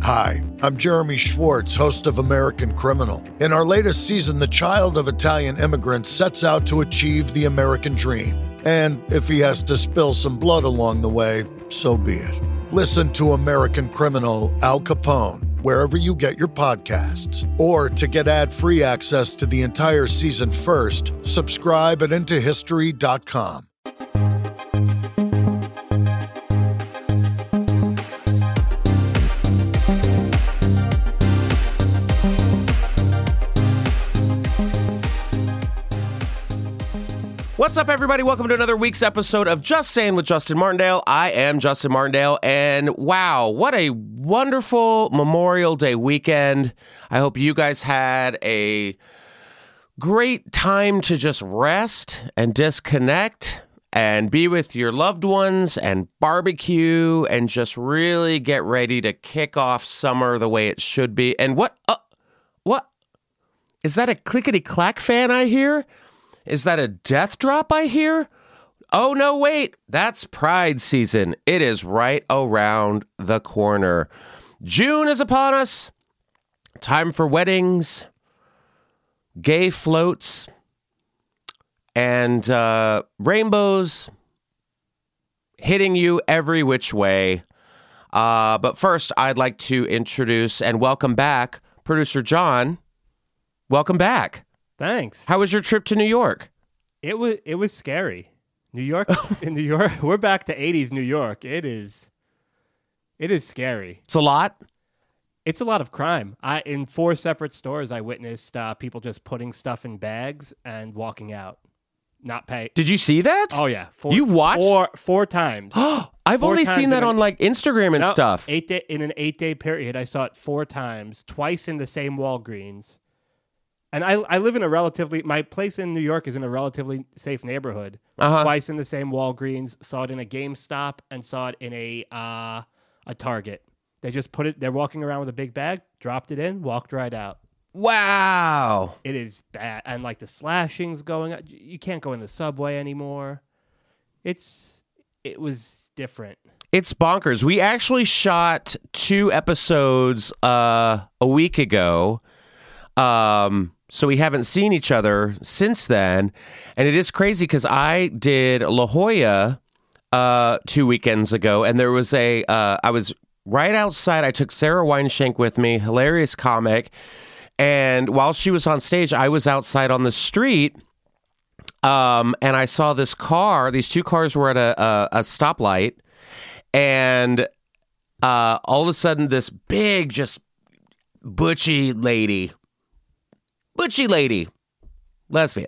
Hi, I'm Jeremy Schwartz, host of American Criminal. In our latest season, the child of Italian immigrants sets out to achieve the American dream. And if he has to spill some blood along the way, so be it. Listen to American Criminal Al Capone wherever you get your podcasts. Or to get ad-free access to the entire season first, subscribe at IntoHistory.com. What's up, everybody? Welcome to another week's episode of Just Saying with Justin Martindale. I am Justin Martindale, and wow, what a wonderful Memorial Day weekend. I hope you guys had a great time to just rest and disconnect and be with your loved ones and barbecue and just really get ready to kick off summer the way it should be. And what? Is that a clickety-clack fan I hear? Is that a death drop I hear? Oh, no, wait. That's Pride season. It is right around the corner. June is upon us. Time for weddings, gay floats, and rainbows hitting you every which way. But first, I'd like to introduce and welcome back producer John. Welcome back. Thanks. How was your trip to New York? It was scary. New York, in New York, we're back to 80s New York. It is scary. It's a lot. It's a lot of crime. In 4 separate stores, I witnessed people just putting stuff in bags and walking out, not pay. Did you see that? Oh yeah, you watched four times. I've only seen that on like Instagram and stuff. In an 8-day period, I saw it 4 times, twice in the same Walgreens. And I live in my place in New York is in a relatively safe neighborhood. Twice in the same Walgreens, saw it in a GameStop, and saw it in a Target. They just they're walking around with a big bag, dropped it in, walked right out. Wow. It is bad. And like the slashings going on, you can't go in the subway anymore. It was different. It's bonkers. We actually shot 2 episodes a week ago. So we haven't seen each other since then. And it is crazy because I did La Jolla 2 weekends ago, and there was I was right outside. I took Sarah Weinshank with me, hilarious comic. And while she was on stage, I was outside on the street, and I saw these 2 cars were at a stoplight, and all of a sudden this big, just butchy lady, lesbian,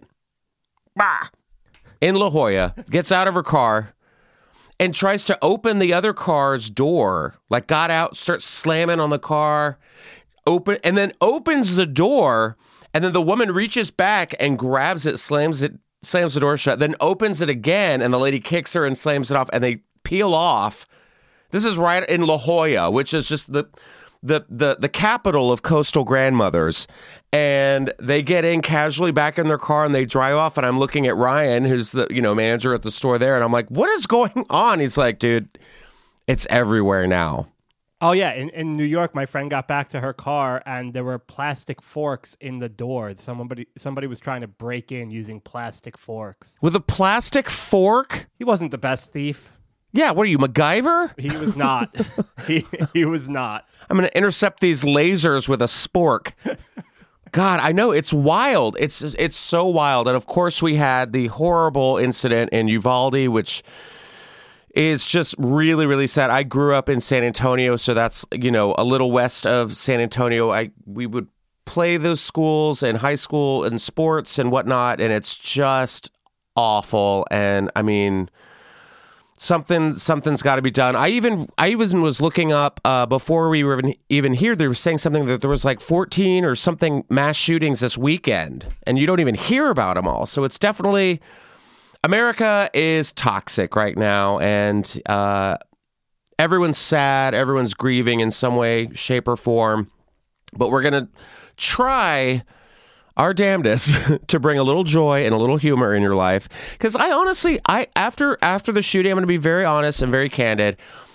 in La Jolla, gets out of her car and tries to open the other car's door, like got out, starts slamming on the car, opens the door, and then the woman reaches back and grabs it, slams the door shut, then opens it again, and the lady kicks her and slams it off, and they peel off. This is right in La Jolla, which is just the capital of coastal grandmothers, and they get in casually back in their car and they drive off, and I'm looking at Ryan, who's the manager at the store there, and I'm like, what is going on? He's like, dude, it's everywhere now. Oh yeah, in New York, my friend got back to her car and there were plastic forks in the door. Somebody was trying to break in using plastic forks. With a plastic fork? He wasn't the best thief. Yeah, what are you, MacGyver? He was not. he was not. I'm going to intercept these lasers with a spork. God, I know, it's wild. It's so wild. And of course, we had the horrible incident in Uvalde, which is just really, really sad. I grew up in San Antonio, so that's, a little west of San Antonio. We would play those schools in high school and sports and whatnot, and it's just awful. And I mean, something's got to be done. I even was looking up before we were even here. They were saying something that there was like 14 or something mass shootings this weekend, and you don't even hear about them all. So it's definitely, America is toxic right now, and everyone's sad, everyone's grieving in some way, shape, or form. But we're gonna try our damnedest to bring a little joy and a little humor in your life. Because I honestly, after the shooting, I'm going to be very honest and very candid.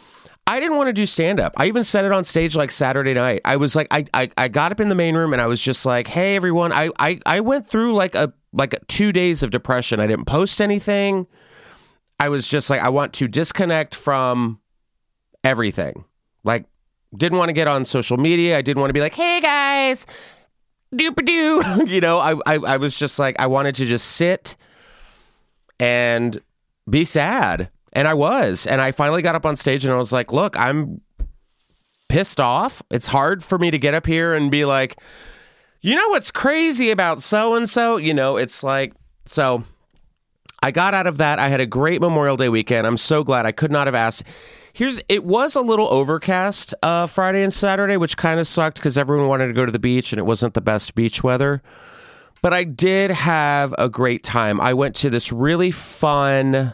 I didn't want to do stand-up. I even said it on stage like Saturday night. I was like, I got up in the main room and I was just like, hey, everyone, I went through like 2 days of depression. I didn't post anything. I was just like, I want to disconnect from everything. Like, didn't want to get on social media. I didn't want to be like, hey, guys, doop-a-doo. You know, I was just like, I wanted to just sit and be sad. And I was. And I finally got up on stage and I was like, look, I'm pissed off. It's hard for me to get up here and be like, you know what's crazy about so-and-so? You know, it's like, so I got out of that. I had a great Memorial Day weekend. I'm so glad. I could not have asked. It was a little overcast Friday and Saturday, which kind of sucked because everyone wanted to go to the beach and it wasn't the best beach weather. But I did have a great time. I went to this really fun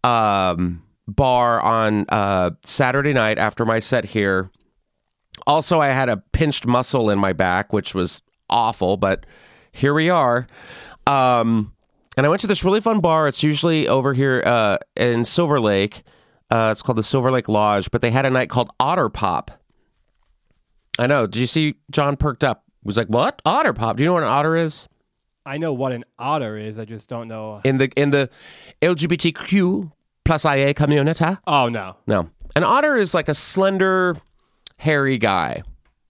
bar on Saturday night after my set here. Also, I had a pinched muscle in my back, which was awful, but here we are. And I went to this really fun bar. It's usually over here in Silver Lake. It's called the Silver Lake Lodge, but they had a night called Otter Pop. I know. Did you see John perked up? He was like, what? Otter Pop? Do you know what an otter is? I know what an otter is. I just don't know. In the LGBTQ plus IA community? Oh, no. No. An otter is like a slender, hairy guy.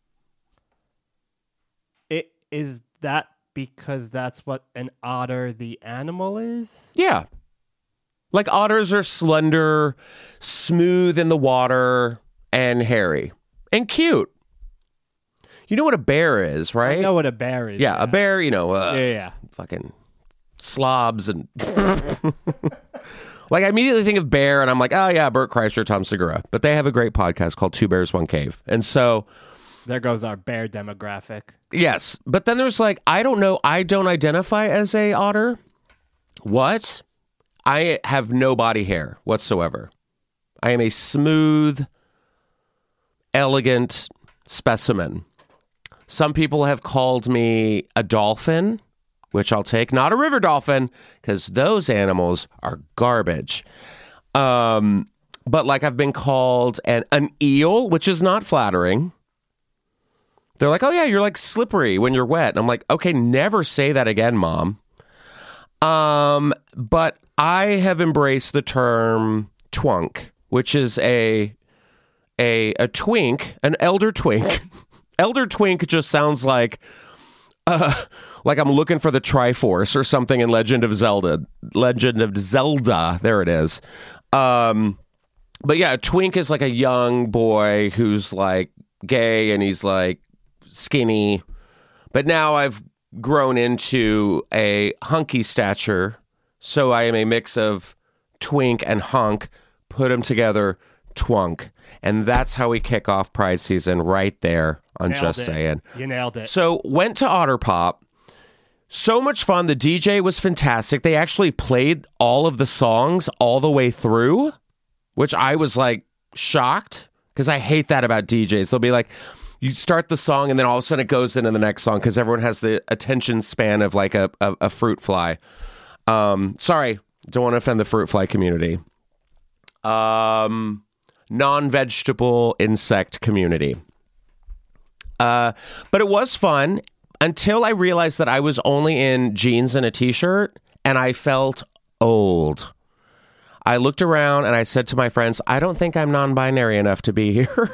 Is that because that's what an otter, the animal, is? Yeah. Like otters are slender, smooth in the water, and hairy. And cute. You know what a bear is, right? I know what a bear is. Yeah, a bear, you know, yeah. Fucking slobs and... Like, I immediately think of bear, and I'm like, oh, yeah, Bert Kreischer, Tom Segura. But they have a great podcast called Two Bears, One Cave. And so... There goes our bear demographic. Yes. But then there's like, I don't know, I don't identify as a otter. What? I have no body hair whatsoever. I am a smooth, elegant specimen. Some people have called me a dolphin, which I'll take. Not a river dolphin, because those animals are garbage. But like I've been called an eel, which is not flattering. They're like, oh yeah, you're like slippery when you're wet. And I'm like, okay, never say that again, Mom. But I have embraced the term twunk, which is a twink, an elder twink. Elder twink just sounds like I'm looking for the Triforce or something in Legend of Zelda. There it is. But yeah, a twink is like a young boy who's like gay and he's like skinny. But now I've grown into a hunky stature, so I am a mix of twink and hunk. Put them together, twunk. And that's how we kick off Pride season right there on Just Saying. You nailed it. So went to Otter Pop. So much fun. The DJ was fantastic. They actually played all of the songs all the way through, which I was like shocked because I hate that about DJs. They'll be like, you start the song and then all of a sudden it goes into the next song because everyone has the attention span of like a fruit fly. Sorry, don't want to offend the fruit fly community. Non-vegetable insect community. But it was fun until I realized that I was only in jeans and a t-shirt and I felt old. I looked around and I said to my friends, I don't think I'm non-binary enough to be here.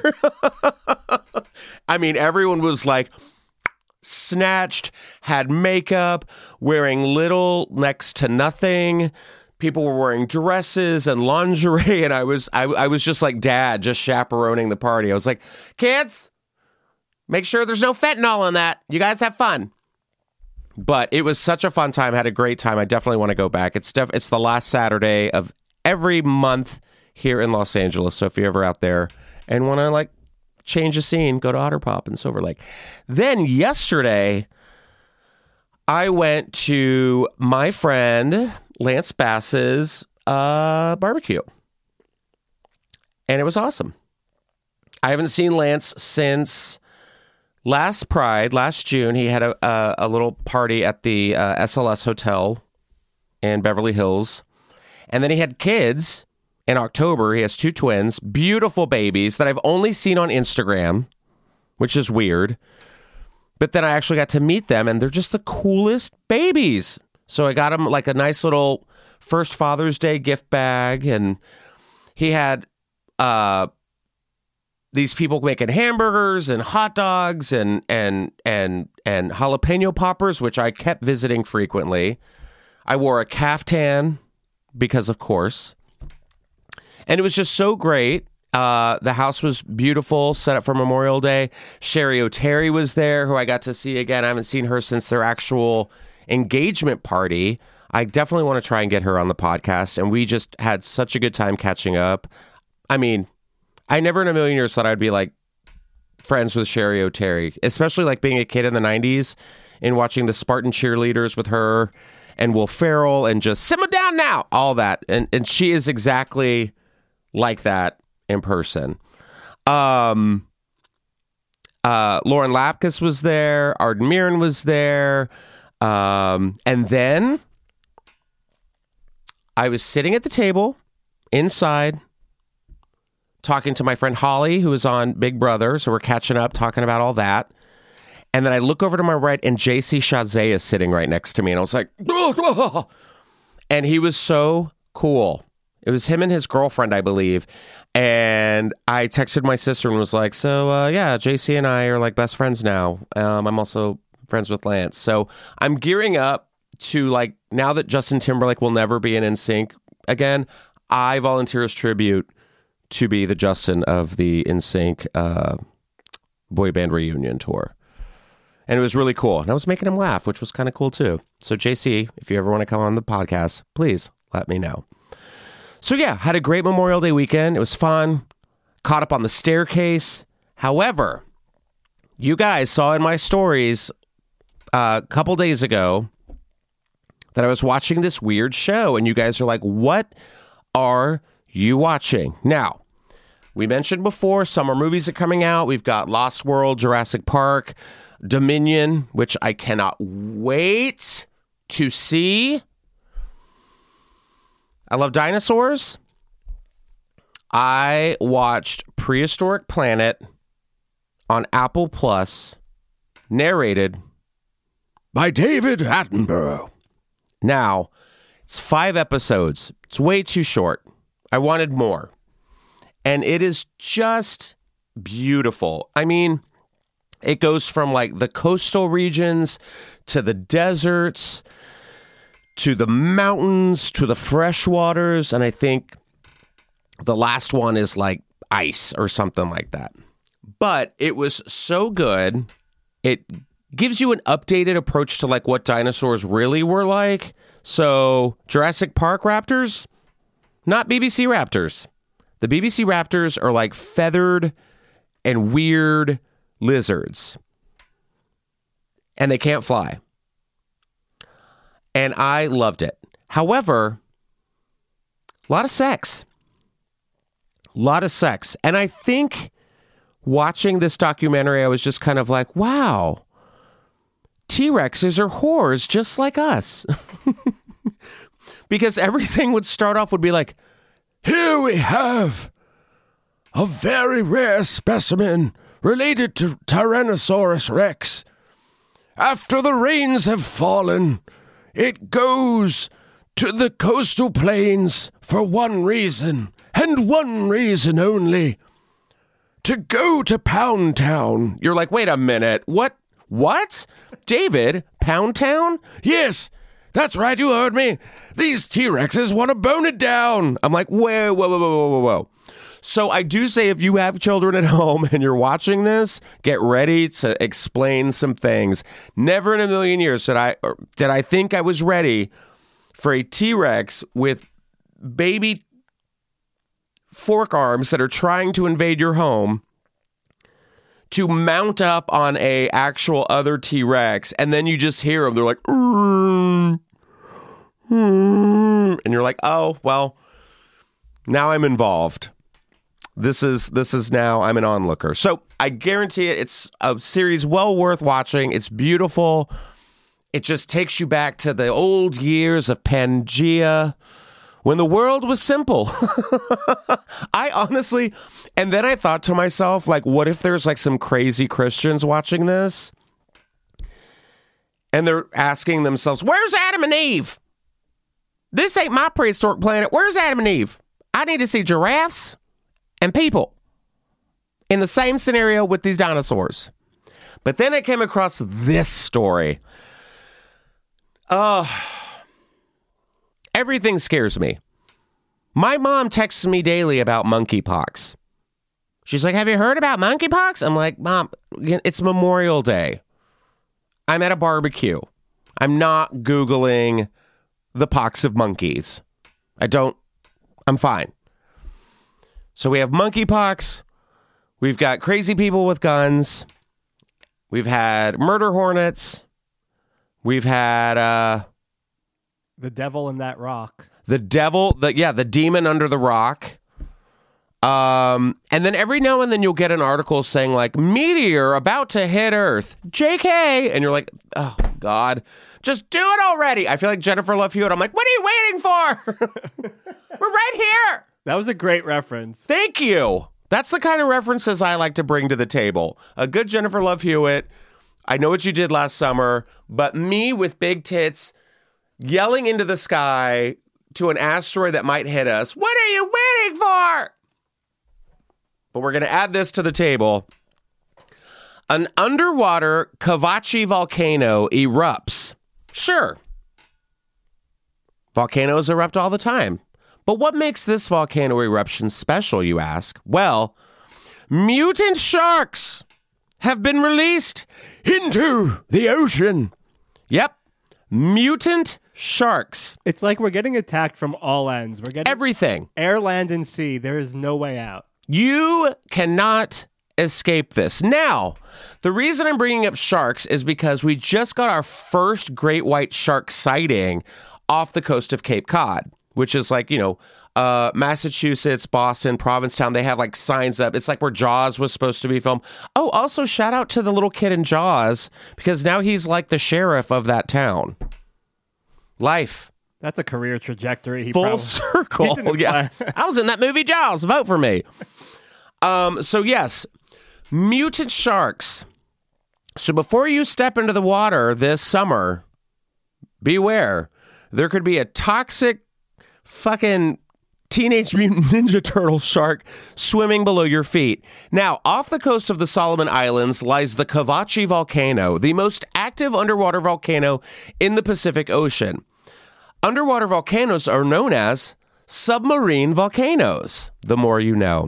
I mean, everyone was like snatched, had makeup, wearing little next to nothing. People were wearing dresses and lingerie, and I was just like dad, just chaperoning the party. I was like, kids, make sure there's no fentanyl in that. You guys have fun. But it was such a fun time. I had a great time. I definitely want to go back. It's the last Saturday of every month here in Los Angeles. So if you're ever out there and want to like change a scene, go to Otter Pop in Silver Lake. Then yesterday, I went to my friend Lance Bass's barbecue. And it was awesome. I haven't seen Lance since last Pride, last June. He had a little party at the SLS Hotel in Beverly Hills. And then he had kids. in October. He has 2 twins, beautiful babies that I've only seen on Instagram, which is weird. But then I actually got to meet them, and they're just the coolest babies. So I got him like a nice little first Father's Day gift bag, and he had these people making hamburgers and hot dogs and jalapeno poppers, which I kept visiting frequently. I wore a caftan because, of course, and it was just so great. The house was beautiful, set up for Memorial Day. Sherry O'Terry was there, who I got to see again. I haven't seen her since their actual engagement party. I definitely want to try and get her on the podcast, and we just had such a good time catching up. I mean, I never in a million years thought I'd be like friends with Sherry O'Terry, especially like being a kid in the 90s and watching the Spartan cheerleaders with her and Will Ferrell and just simmer down now, all that. And she is exactly like that in person. Lauren Lapkus was there. Arden Mirren was there. And then I was sitting at the table inside talking to my friend Holly, who was on Big Brother. So we're catching up, talking about all that. And then I look over to my right, and JC Chasez is sitting right next to me. And I was like, oh. And he was so cool. It was him and his girlfriend, I believe. And I texted my sister and was like, so, yeah, JC and I are like best friends now. I'm also friends with Lance. So I'm gearing up to, like, now that Justin Timberlake will never be in NSYNC again, I volunteer as tribute to be the Justin of the NSYNC boy band reunion tour. And it was really cool. And I was making him laugh, which was kind of cool too. So JC, if you ever want to come on the podcast, please let me know. So yeah, had a great Memorial Day weekend. It was fun. Caught up on The Staircase. However, you guys saw in my stories a couple days ago that I was watching this weird show, and you guys are like, what are you watching? Now, we mentioned before, summer movies are coming out. We've got Lost World, Jurassic Park, Dominion, which I cannot wait to see. I love dinosaurs. I watched Prehistoric Planet on Apple Plus, narrated by David Attenborough. Now, it's 5 episodes. It's way too short. I wanted more. And it is just beautiful. I mean, it goes from like the coastal regions to the deserts to the mountains to the freshwaters. And I think the last one is like ice or something like that. But it was so good. It gives you an updated approach to like what dinosaurs really were like. So Jurassic Park raptors, not BBC raptors. The BBC raptors are like feathered and weird lizards. And they can't fly. And I loved it. However, a lot of sex. A lot of sex. And I think watching this documentary, I was just kind of like, wow, T-Rexes are whores just like us. Because everything would start off would be like, here we have a very rare specimen related to Tyrannosaurus Rex. After the rains have fallen, it goes to the coastal plains for one reason, and one reason only. To go to Pound Town. You're like, wait a minute. What? David, Pound Town? Yes, that's right, you heard me. These T-Rexes want to bone it down. I'm like, whoa. So I do say if you have children at home and you're watching this, get ready to explain some things. Never in a million years did I think I was ready for a T-Rex with baby fork arms that are trying to invade your home to mount up on a actual other T-Rex, and then you just hear them. They're like, and you're like, oh, well, now I'm involved. This is now I'm an onlooker. So I guarantee it. It's a series well worth watching. It's beautiful. It just takes you back to the old years of Pangea when the world was simple. I honestly, and then I thought to myself, like, what if there's like some crazy Christians watching this? And they're asking themselves, where's Adam and Eve? This ain't my prehistoric planet. Where's Adam and Eve? I need to see giraffes and people in the same scenario with these dinosaurs. But then I came across this story. Everything scares me. My mom texts me daily about monkeypox. She's like, have you heard about monkeypox? I'm like, Mom, it's Memorial Day. I'm at a barbecue. I'm not Googling the pox of monkeys. I'm fine. So we have monkeypox. We've got crazy people with guns. We've had murder hornets. We've had the devil in that rock. The demon under the rock. And then every now and then you'll get an article saying like, meteor about to hit Earth. JK. And you're like, oh, God, just do it already. I feel like Jennifer Love Hewitt. I'm like, what are you waiting for? We're right here. That was a great reference. Thank you. That's the kind of references I like to bring to the table. A good Jennifer Love Hewitt. I know what you did last summer, but me with big tits yelling into the sky to an asteroid that might hit us. What are you waiting for? But we're going to add this to the table. An underwater Kavachi volcano erupts. Sure. Volcanoes erupt all the time. But what makes this volcano eruption special, you ask? Well, mutant sharks have been released into the ocean. Yep. Mutant sharks. It's like we're getting attacked from all ends. We're getting everything. Air, land, and sea. There is no way out. You cannot escape this. Now, the reason I'm bringing up sharks is because we just got our first great white shark sighting off the coast of Cape Cod, which is like, Massachusetts, Boston, Provincetown. They have like signs up. It's like where Jaws was supposed to be filmed. Oh, also shout out to the little kid in Jaws because now he's like the sheriff of that town. Life. That's a career trajectory. Full circle. Yeah. I was in that movie Jaws. Vote for me. So yes, mutant sharks. So before you step into the water this summer, beware. There could be a toxic fucking Teenage Mutant Ninja Turtle shark swimming below your feet. Now, off the coast of the Solomon Islands lies the Kavachi volcano, the most active underwater volcano in the Pacific Ocean. Underwater volcanoes are known as submarine volcanoes. The more you know.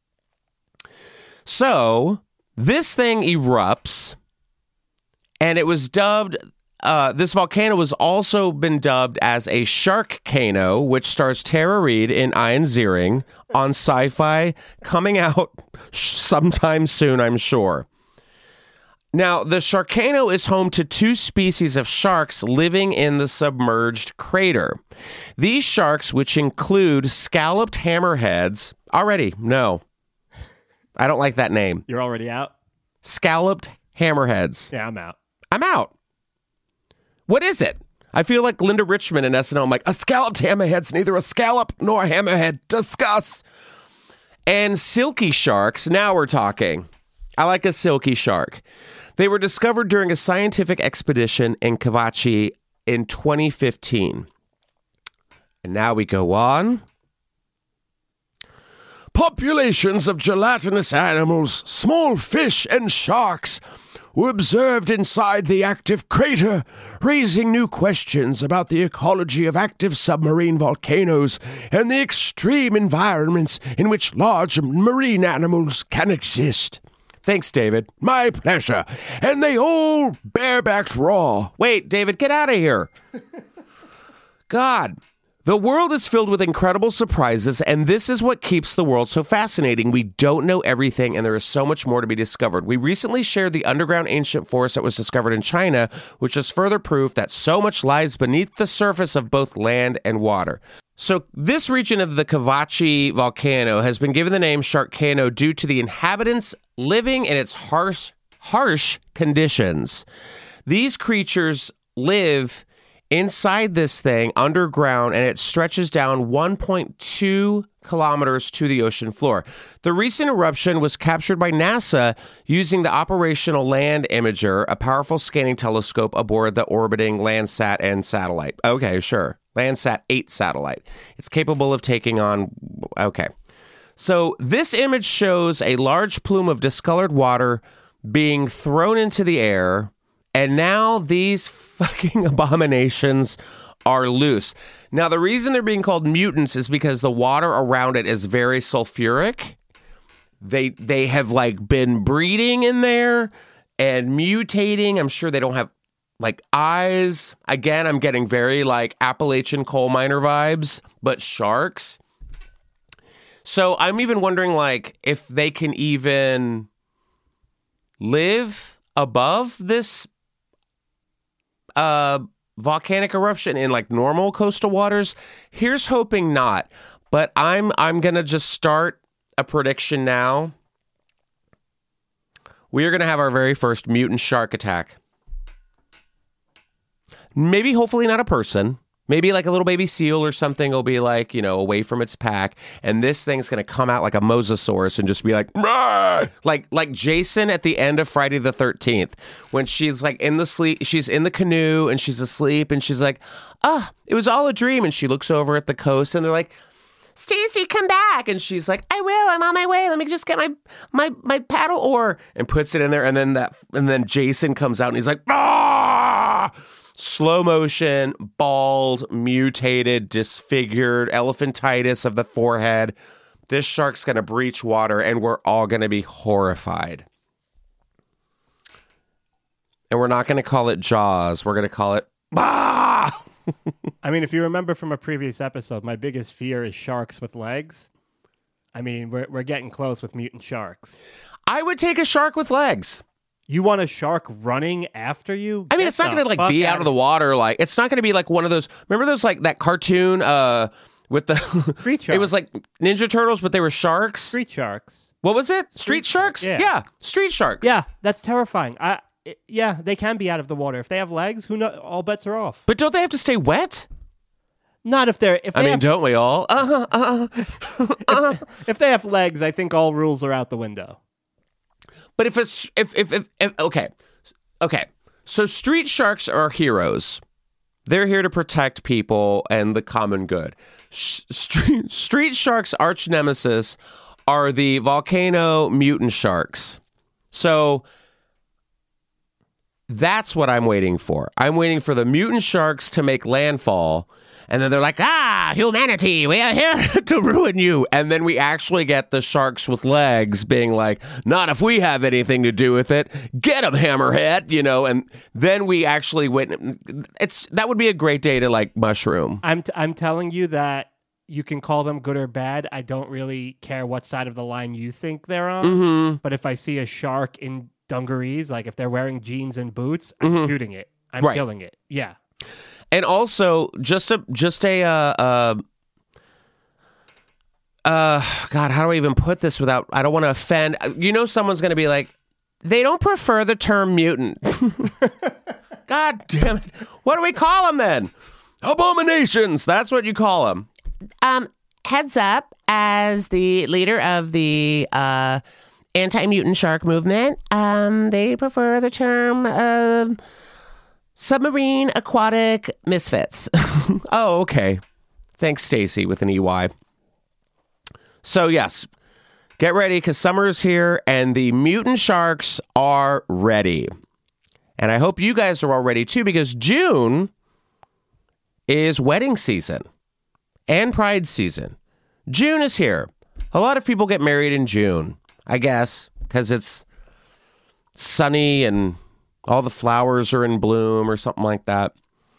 So, this thing erupts, and it was dubbed, this volcano has also been dubbed as a Sharkcano, which stars Tara Reid and Ian Ziering on Sci-Fi, coming out sometime soon, I'm sure. Now, the Sharkcano is home to 2 species of sharks living in the submerged crater. These sharks, which include scalloped hammerheads, no. I don't like that name. You're already out? Scalloped hammerheads. Yeah, I'm out. I'm out. What is it? I feel like Linda Richmond in SNL. I'm like, a scalloped hammerhead's neither a scallop nor a hammerhead. Discuss. And silky sharks. Now we're talking. I like a silky shark. They were discovered during a scientific expedition in Kavachi in 2015. And now we go on. Populations of gelatinous animals, small fish, and sharks were observed inside the active crater, raising new questions about the ecology of active submarine volcanoes and the extreme environments in which large marine animals can exist. Thanks, David. My pleasure. And they all barebacked raw. Wait, David, get out of here. God. The world is filled with incredible surprises, and this is what keeps the world so fascinating. We don't know everything, and there is so much more to be discovered. We recently shared the underground ancient forest that was discovered in China, which is further proof that so much lies beneath the surface of both land and water. So this region of the Kavachi volcano has been given the name Sharkcano due to the inhabitants living in its harsh conditions. These creatures live inside this thing underground, and it stretches down 1.2 kilometers to the ocean floor. The recent eruption was captured by NASA using the Operational Land Imager, a powerful scanning telescope aboard the orbiting Landsat N satellite. Okay, sure. Landsat 8 satellite. It's capable of taking on... Okay. So this image shows a large plume of discolored water being thrown into the air, and now these fucking abominations are loose. Now, the reason they're being called mutants is because the water around it is very sulfuric. They have like been breeding in there and mutating. I'm sure they don't have like eyes. Again, I'm getting very like Appalachian coal miner vibes, but sharks. So I'm even wondering like if they can even live above this volcanic eruption in like normal coastal waters. Here's hoping not, but I'm gonna just start a prediction now. We are gonna have our very first mutant shark attack. Maybe, hopefully not a person. Maybe like a little baby seal or something will be like, you know, away from its pack. And this thing's going to come out like a mosasaurus and just be like, "Rah!" like Jason at the end of Friday the 13th, when she's like she's in the canoe and she's asleep and she's like, it was all a dream. And she looks over at the coast and they're like, Stacy, come back. And she's like, I will, I'm on my way. Let me just get my paddle oar, and puts it in there. And then Jason comes out and he's like, ah! Slow motion, bald, mutated, disfigured, elephantitis of the forehead. This shark's going to breach water, and we're all going to be horrified. And we're not going to call it Jaws. We're going to call it Bah! I mean, if you remember from a previous episode, my biggest fear is sharks with legs. I mean, we're getting close with mutant sharks. I would take a shark with legs. You want a shark running after you? I mean, it's not going to like be out of the water. Like, it's not going to be like one of those. Remember those like that cartoon with the Street Sharks? It was like Ninja Turtles, but they were sharks. Street sharks. What was it? Street sharks? Yeah, street sharks. Yeah, that's terrifying. Yeah, they can be out of the water if they have legs. All bets are off. But don't they have to stay wet? Not if they're. Don't we all? If they have legs, I think all rules are out the window. But if okay. So street sharks are heroes. They're here to protect people and the common good. Street sharks' arch nemesis are the volcano mutant sharks. So that's what I'm waiting for. I'm waiting for the mutant sharks to make landfall. And then they're like, humanity, we are here to ruin you. And then we actually get the sharks with legs being like, not if we have anything to do with it. Get them, hammerhead, you know. And then we actually win. That would be a great day to like mushroom. I'm telling you that you can call them good or bad. I don't really care what side of the line you think they're on. Mm-hmm. But if I see a shark in dungarees, like if they're wearing jeans and boots, I'm shooting it. I'm killing it. Yeah. And also, God, how do I even put this without, I don't want to offend. You know, someone's going to be like, they don't prefer the term mutant. God damn it. What do we call them then? Abominations. That's what you call them. Heads up, as the leader of the anti-mutant shark movement, they prefer the term submarine aquatic misfits. Oh, okay. Thanks, Stacy, with an EY. So, yes, get ready because summer's here and the mutant sharks are ready. And I hope you guys are all ready, too, because June is wedding season and pride season. June is here. A lot of people get married in June, I guess, because it's sunny and all the flowers are in bloom or something like that.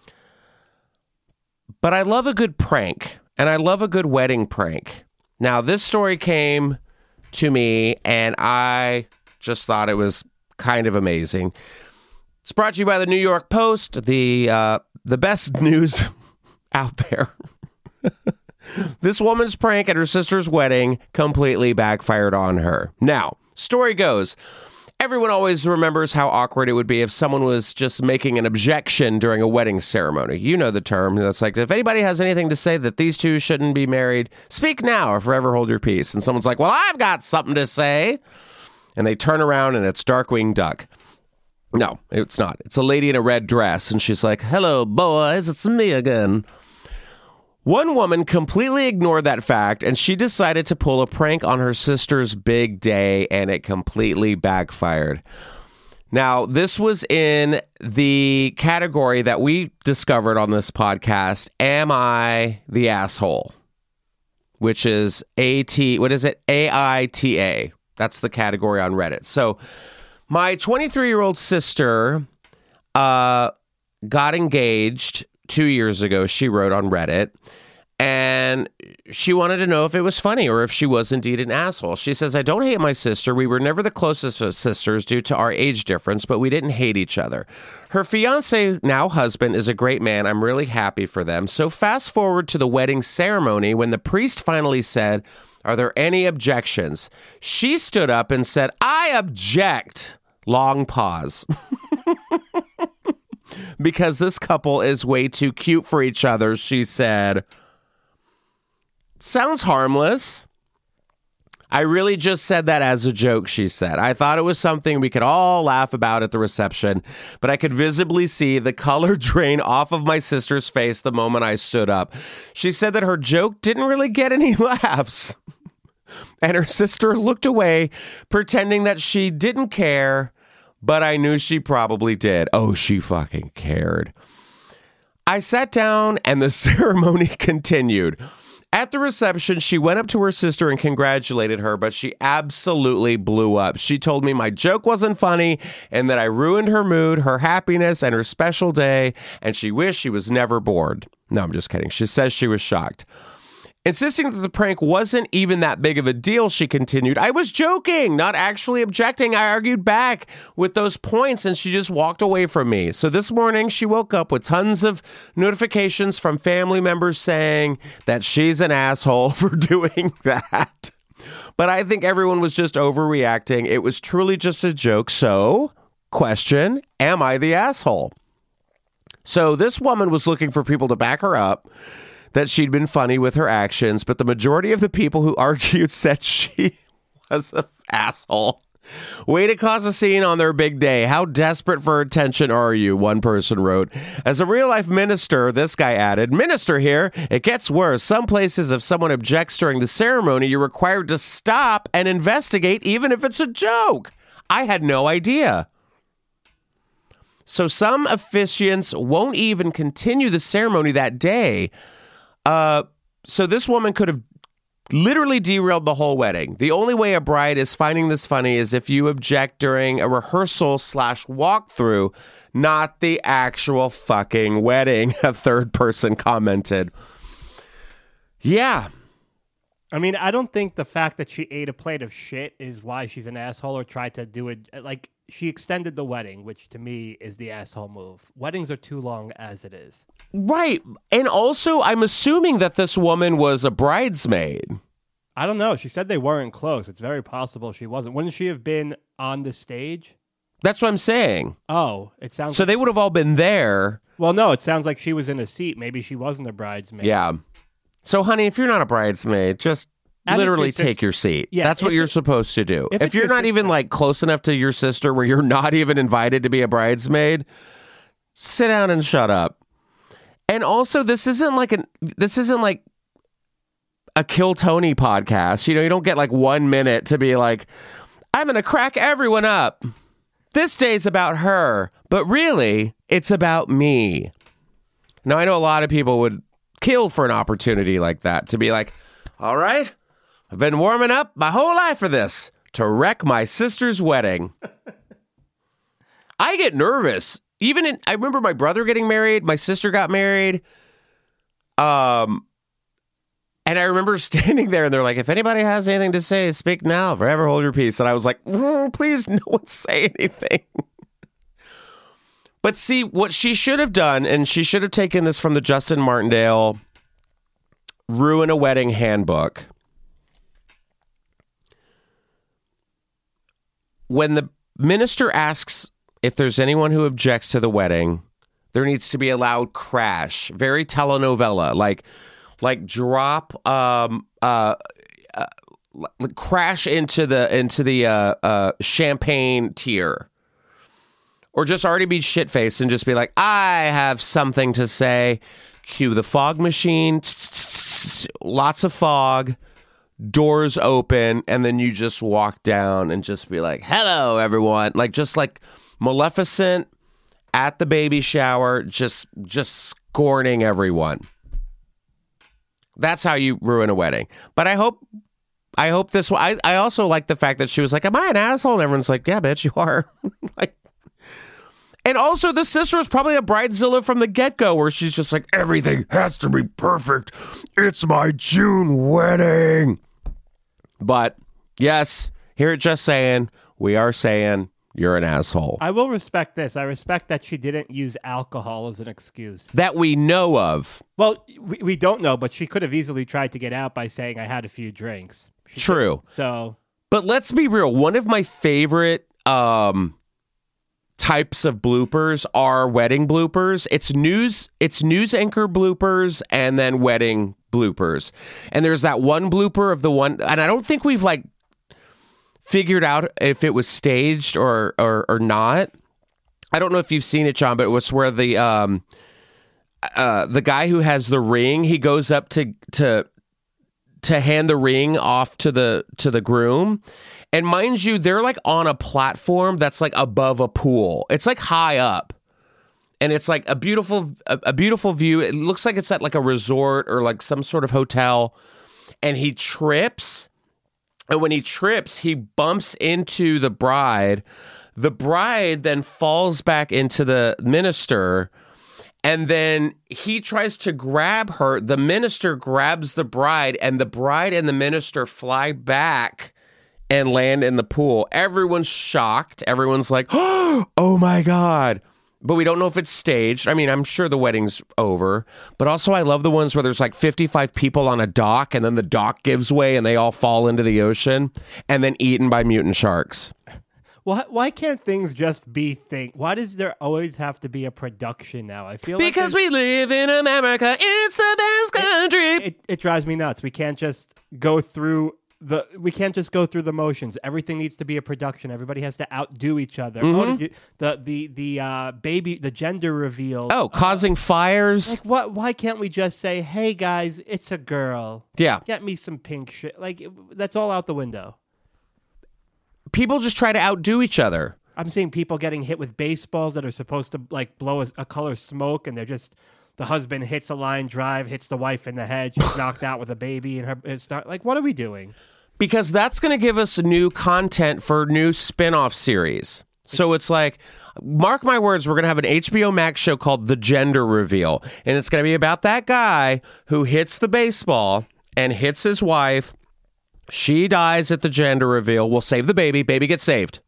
But I love a good prank, and I love a good wedding prank. Now, this story came to me, and I just thought it was kind of amazing. It's brought to you by the New York Post, the best news out there. This woman's prank at her sister's wedding completely backfired on her. Now, story goes, Everyone always remembers how awkward it would be if someone was just making an objection during a wedding ceremony. You know the term. That's like, if anybody has anything to say that these two shouldn't be married, speak now or forever hold your peace. And someone's like, well, I've got something to say. And they turn around and it's Darkwing Duck. No, it's not. It's a lady in a red dress. And she's like, hello, boys, it's me again. One woman completely ignored that fact, and she decided to pull a prank on her sister's big day, and it completely backfired. Now, this was in the category that we discovered on this podcast, Am I the Asshole? Which is AITA. That's the category on Reddit. So, my 23-year-old sister got engaged 2 years ago, she wrote on Reddit, and she wanted to know if it was funny or if she was indeed an asshole. She says, I don't hate my sister. We were never the closest of sisters due to our age difference, but we didn't hate each other. Her fiance, now husband, is a great man. I'm really happy for them. So fast forward to the wedding ceremony when the priest finally said, are there any objections? She stood up and said, I object. Long pause. Because this couple is way too cute for each other, she said. Sounds harmless. I really just said that as a joke, she said. I thought it was something we could all laugh about at the reception, but I could visibly see the color drain off of my sister's face the moment I stood up. She said that her joke didn't really get any laughs. And her sister looked away, pretending that she didn't care, but I knew she probably did. Oh, she fucking cared. I sat down and the ceremony continued. At the reception, she went up to her sister and congratulated her, but she absolutely blew up. She told me my joke wasn't funny and that I ruined her mood, her happiness, and her special day, and she wished she was never bored. No, I'm just kidding. She says she was shocked. Insisting that the prank wasn't even that big of a deal, she continued, I was joking, not actually objecting. I argued back with those points and she just walked away from me. So this morning she woke up with tons of notifications from family members saying that she's an asshole for doing that. But I think everyone was just overreacting. It was truly just a joke. So, question, am I the asshole? So this woman was looking for people to back her up, that she'd been funny with her actions, but the majority of the people who argued said she was an asshole. Way to cause a scene on their big day. How desperate for attention are you? One person wrote. As a real-life minister, this guy added, minister here, it gets worse. Some places, if someone objects during the ceremony, you're required to stop and investigate, even if it's a joke. I had no idea. So some officiants won't even continue the ceremony that day. So this woman could have literally derailed the whole wedding. The only way a bride is finding this funny is if you object during a rehearsal/walkthrough, not the actual fucking wedding, a third person commented. Yeah. I mean, I don't think the fact that she ate a plate of shit is why she's an asshole or tried to do it. Like, she extended the wedding, which to me is the asshole move. Weddings are too long as it is. Right. And also, I'm assuming that this woman was a bridesmaid. I don't know. She said they weren't close. It's very possible she wasn't. Wouldn't she have been on the stage? That's what I'm saying. Oh, it sounds so like... they would have all been there. Well, no, it sounds like she was in a seat. Maybe she wasn't a bridesmaid. Yeah. So, honey, if you're not a bridesmaid, just literally take your seat. Yeah, that's what you're supposed to do. If you're not even like close enough to your sister where you're not even invited to be a bridesmaid, sit down and shut up. And also, this isn't like a Kill Tony podcast. You know, you don't get like 1 minute to be like, I'm going to crack everyone up. This day's about her, but really, it's about me. Now, I know a lot of people would kill for an opportunity like that to be like, all right, I've been warming up my whole life for this, to wreck my sister's wedding. I get nervous. I remember my brother getting married, my sister got married. And I remember standing there and they're like, if anybody has anything to say, speak now, forever hold your peace. And I was like, please, no one say anything. But see, what she should have done, and she should have taken this from the Justin Martindale Ruin a Wedding Handbook. When the minister asks if there's anyone who objects to the wedding, there needs to be a loud crash, very telenovela, like drop, crash into the champagne tier, or just already be shit faced and just be like, I have something to say. Cue the fog machine, lots of fog, doors open, and then you just walk down and just be like, hello everyone, just like Maleficent at the baby shower, just scorning everyone. That's how you ruin a wedding. But I hope this. I also like the fact that she was like, "Am I an asshole?" And everyone's like, "Yeah, bitch, you are." And also, the sister was probably a bridezilla from the get-go, where she's just like, "Everything has to be perfect. It's my June wedding." But yes, here at Just Saying, we are saying you're an asshole. I will respect this. I respect that she didn't use alcohol as an excuse. That we know of. Well, we don't know, but she could have easily tried to get out by saying, I had a few drinks. True. So, but let's be real. One of my favorite types of bloopers are wedding bloopers. It's news anchor bloopers and then wedding bloopers. And there's that one blooper of the one, and I don't think we've figured out if it was staged or not. I don't know if you've seen it, John, but it was where the guy who has the ring, he goes up to hand the ring off to the groom. And mind you, they're on a platform that's above a pool. It's high up. And it's a beautiful view. It looks like it's at a resort or some sort of hotel. And he trips. And when he trips, he bumps into the bride. The bride then falls back into the minister. And then he tries to grab her. The minister grabs the bride, and the minister fly back and land in the pool. Everyone's shocked. Everyone's like, oh my God. But we don't know if it's staged. I mean, I'm sure the wedding's over. But also, I love the ones where there's 55 people on a dock, and then the dock gives way and they all fall into the ocean and then eaten by mutant sharks. Why can't things just be things? Why does there always have to be a production now? I feel because we live in America. It's the best country. It drives me nuts. We can't just go through the motions. Everything needs to be a production. Everybody has to outdo each other. Mm-hmm. The gender reveal. Oh, causing fires. Why can't we just say, "Hey guys, it's a girl. Yeah, get me some pink shit." That's all out the window. People just try to outdo each other. I'm seeing people getting hit with baseballs that are supposed to blow a color smoke, and they're just. The husband hits a line drive, hits the wife in the head. She's knocked out with a baby, and it's not what are we doing? Because that's going to give us new content for new spin-off series. So it's mark my words, we're going to have an HBO Max show called The Gender Reveal, and it's going to be about that guy who hits the baseball and hits his wife. She dies at the gender reveal. We'll save the baby. Baby gets saved.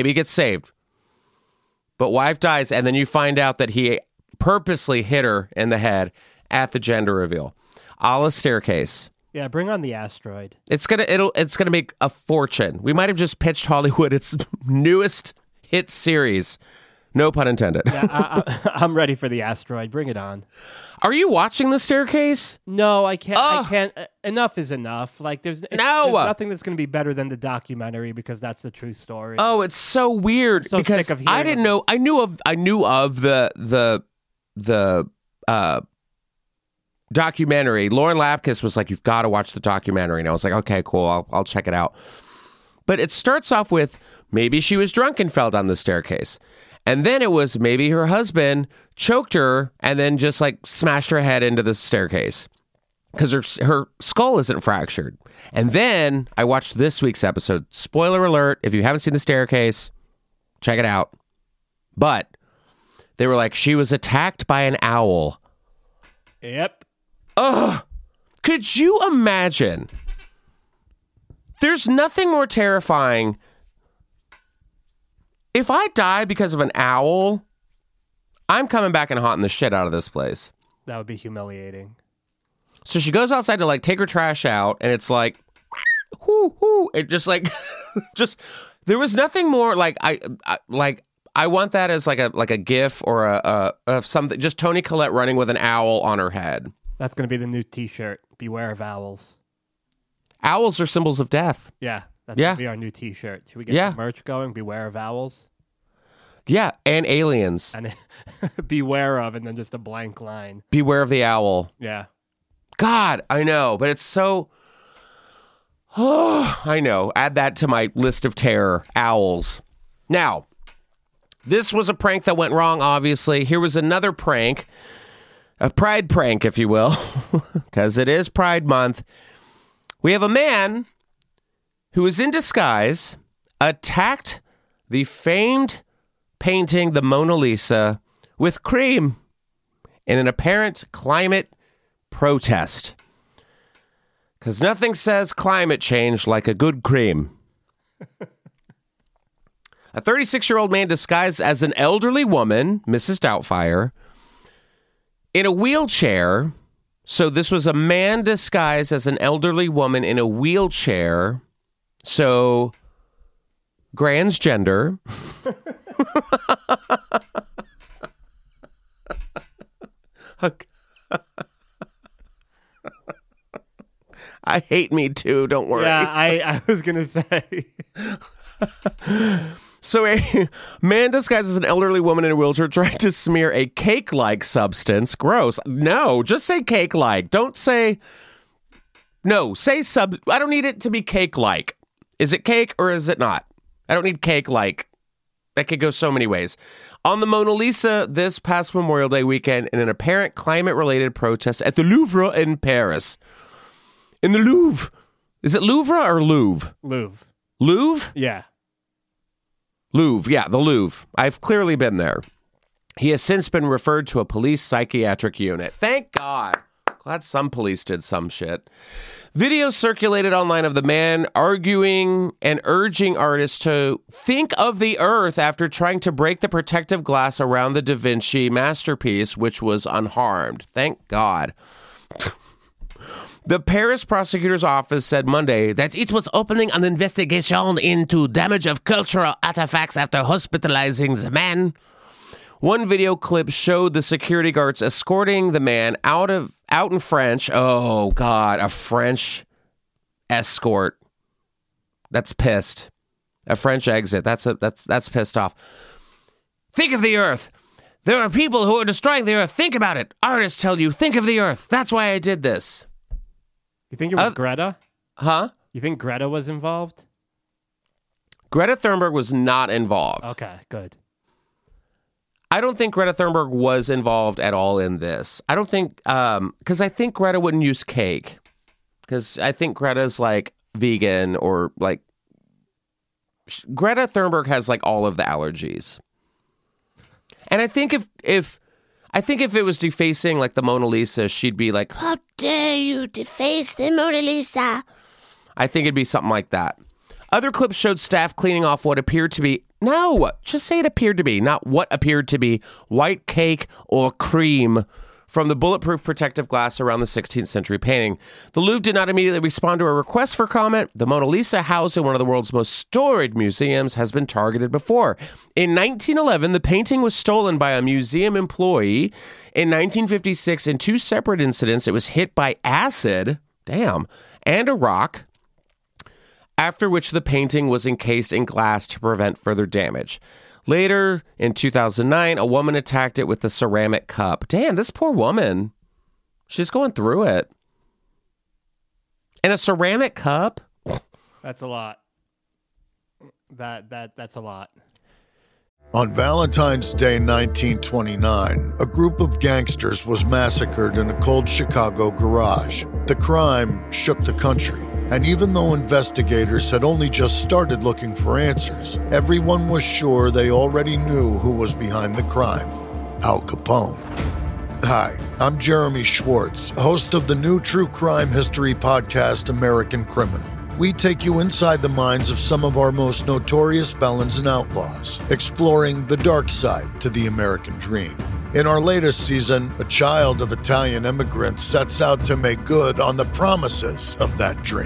But wife dies, and then you find out that he purposely hit her in the head at the gender reveal. A la Staircase. Yeah, bring on the asteroid. It's gonna make a fortune. We might have just pitched Hollywood its newest hit series. No pun intended. Yeah, I'm ready for the asteroid. Bring it on. Are you watching The Staircase? No, I can't. I can't. Enough is enough. There's nothing that's going to be better than the documentary because that's the true story. Oh, it's so weird because I didn't know. I knew of the documentary. Lauren Lapkus was like, "You've got to watch the documentary," and I was like, "Okay, cool. I'll check it out." But it starts off with maybe she was drunk and fell down the staircase. And then it was maybe her husband choked her and then just smashed her head into the staircase because her skull isn't fractured. And then I watched this week's episode. Spoiler alert, if you haven't seen The Staircase, check it out. But they were like, she was attacked by an owl. Yep. Ugh. Could you imagine? There's nothing more terrifying. If I die because of an owl, I'm coming back and haunting the shit out of this place. That would be humiliating. So she goes outside to take her trash out, and it's whoo, whoo. It just just There was nothing more like I want that as like a GIF or of something. Just Toni Collette running with an owl on her head. That's going to be the new T-shirt. Beware of owls. Owls are symbols of death. Yeah, that's going to be our new T-shirt. Should we get the merch going? Beware of owls. Yeah, and aliens. And beware of, and then just a blank line. Beware of the owl. Yeah. God, I know, but it's so. Oh, I know. Add that to my list of terror. Owls. Now, this was a prank that went wrong, obviously. Here was another prank. A pride prank, if you will. Because it is Pride Month. We have a man who is in disguise, attacked the famed painting, the Mona Lisa, with cream in an apparent climate protest. Because nothing says climate change like a good cream. A 36-year-old man disguised as an elderly woman, Mrs. Doubtfire, in a wheelchair. So this was a man disguised as an elderly woman in a wheelchair. So transgender. I hate Me Too, don't worry. Yeah, I was going to say. So a man disguised as an elderly woman in a wheelchair tried to smear a cake-like substance. Gross. No, just say cake-like. Don't say... No, say I don't need it to be cake-like. Is it cake or is it not? I don't need cake-like. That could go so many ways. On the Mona Lisa this past Memorial Day weekend in an apparent climate-related protest at the Louvre in Paris. In the Louvre. Is it Louvre or Louvre? Louvre. Louvre? Yeah. Louvre. Yeah, the Louvre. I've clearly been there. He has since been referred to a police psychiatric unit. Thank God. Glad some police did some shit. Video circulated online of the man arguing and urging artists to think of the earth after trying to break the protective glass around the Da Vinci masterpiece, which was unharmed. Thank God. The Paris prosecutor's office said Monday that it was opening an investigation into damage of cultural artifacts after hospitalizing the man. One video clip showed the security guards escorting the man out in French. Oh God, a French escort. That's pissed. A French exit. That's pissed off. Think of the earth. There are people who are destroying the earth. Think about it. Artists tell you, think of the earth. That's why I did this. You think it was Greta? Huh? You think Greta was involved? Greta Thunberg was not involved. Okay, good. I don't think Greta Thunberg was involved at all in this. I don't think, because I think Greta wouldn't use cake. Because I think Greta's like vegan or like, Greta Thunberg has like all of the allergies. And I think if it was defacing like the Mona Lisa, she'd be like, "How dare you deface the Mona Lisa?" I think it'd be something like that. Other clips showed staff cleaning off what appeared to be, no, just say it appeared to be, not what appeared to be, white cake or cream from the bulletproof protective glass around the 16th century painting. The Louvre did not immediately respond to a request for comment. The Mona Lisa, housed in one of the world's most storied museums, has been targeted before. In 1911, the painting was stolen by a museum employee. In 1956, in two separate incidents, it was hit by acid, and a rock, after which the painting was encased in glass to prevent further damage. Later, in 2009, a woman attacked it with a ceramic cup. Damn, this poor woman. She's going through it. And a ceramic cup? That's a lot. That's a lot. On Valentine's Day 1929, a group of gangsters was massacred in a cold Chicago garage. The crime shook the country, and even though investigators had only just started looking for answers, everyone was sure they already knew who was behind the crime: Al Capone. Hi, I'm Jeremy Schwartz, host of the new true crime history podcast, American Criminal. We take you inside the minds of some of our most notorious felons and outlaws, exploring the dark side to the American dream. In our latest season, a child of Italian immigrants sets out to make good on the promises of that dream.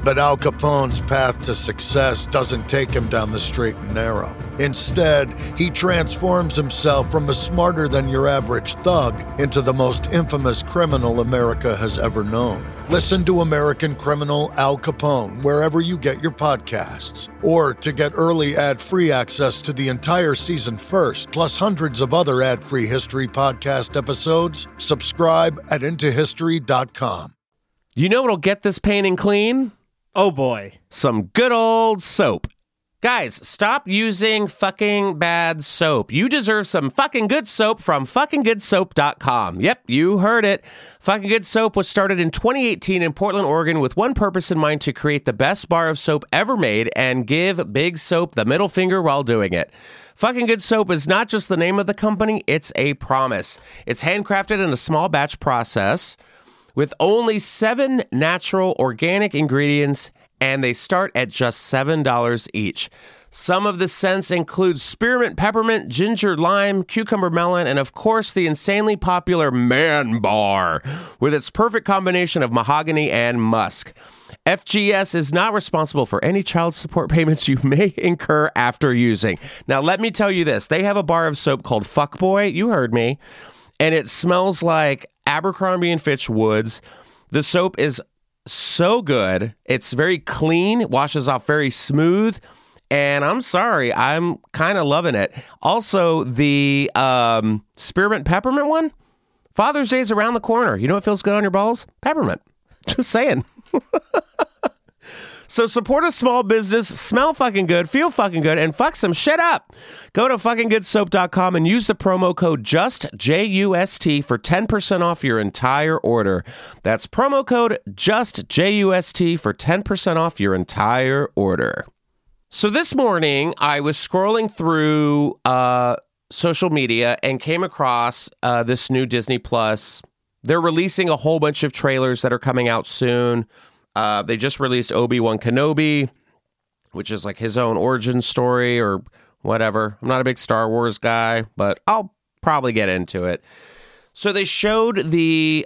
But Al Capone's path to success doesn't take him down the straight and narrow. Instead, he transforms himself from a smarter-than-your-average thug into the most infamous criminal America has ever known. Listen to American Criminal Al Capone wherever you get your podcasts. Or to get early ad-free access to the entire season first, plus hundreds of other ad-free history podcast episodes, subscribe at IntoHistory.com. You know what'll get this painting clean? Oh boy. Some good old soap. Guys, stop using fucking bad soap. You deserve some fucking good soap from fuckinggoodsoap.com. Yep, you heard it. Fucking Good Soap was started in 2018 in Portland, Oregon with one purpose in mind: to create the best bar of soap ever made and give Big Soap the middle finger while doing it. Fucking Good Soap is not just the name of the company, it's a promise. It's handcrafted in a small batch process with only 7 natural organic ingredients, and they start at just $7 each. Some of the scents include spearmint, peppermint, ginger, lime, cucumber, melon, and of course the insanely popular Man Bar with its perfect combination of mahogany and musk. FGS is not responsible for any child support payments you may incur after using. Now, let me tell you this. They have a bar of soap called Fuckboy. You heard me. And it smells like Abercrombie & Fitch woods. The soap is so good. It's very clean, it washes off very smooth, and I'm sorry, I'm kind of loving it. Also, the spearmint peppermint one, Father's Day is around the corner. You know what feels good on your balls? Peppermint. Just saying. So support a small business, smell fucking good, feel fucking good, and fuck some shit up. Go to fuckinggoodsoap.com and use the promo code JUST for 10% off your entire order. That's promo code JUST for 10% off your entire order. So this morning, I was scrolling through social media and came across this new Disney Plus. They're releasing a whole bunch of trailers that are coming out soon. They just released Obi-Wan Kenobi, which is like his own origin story or whatever. I'm not a big Star Wars guy, but I'll probably get into it. So they showed the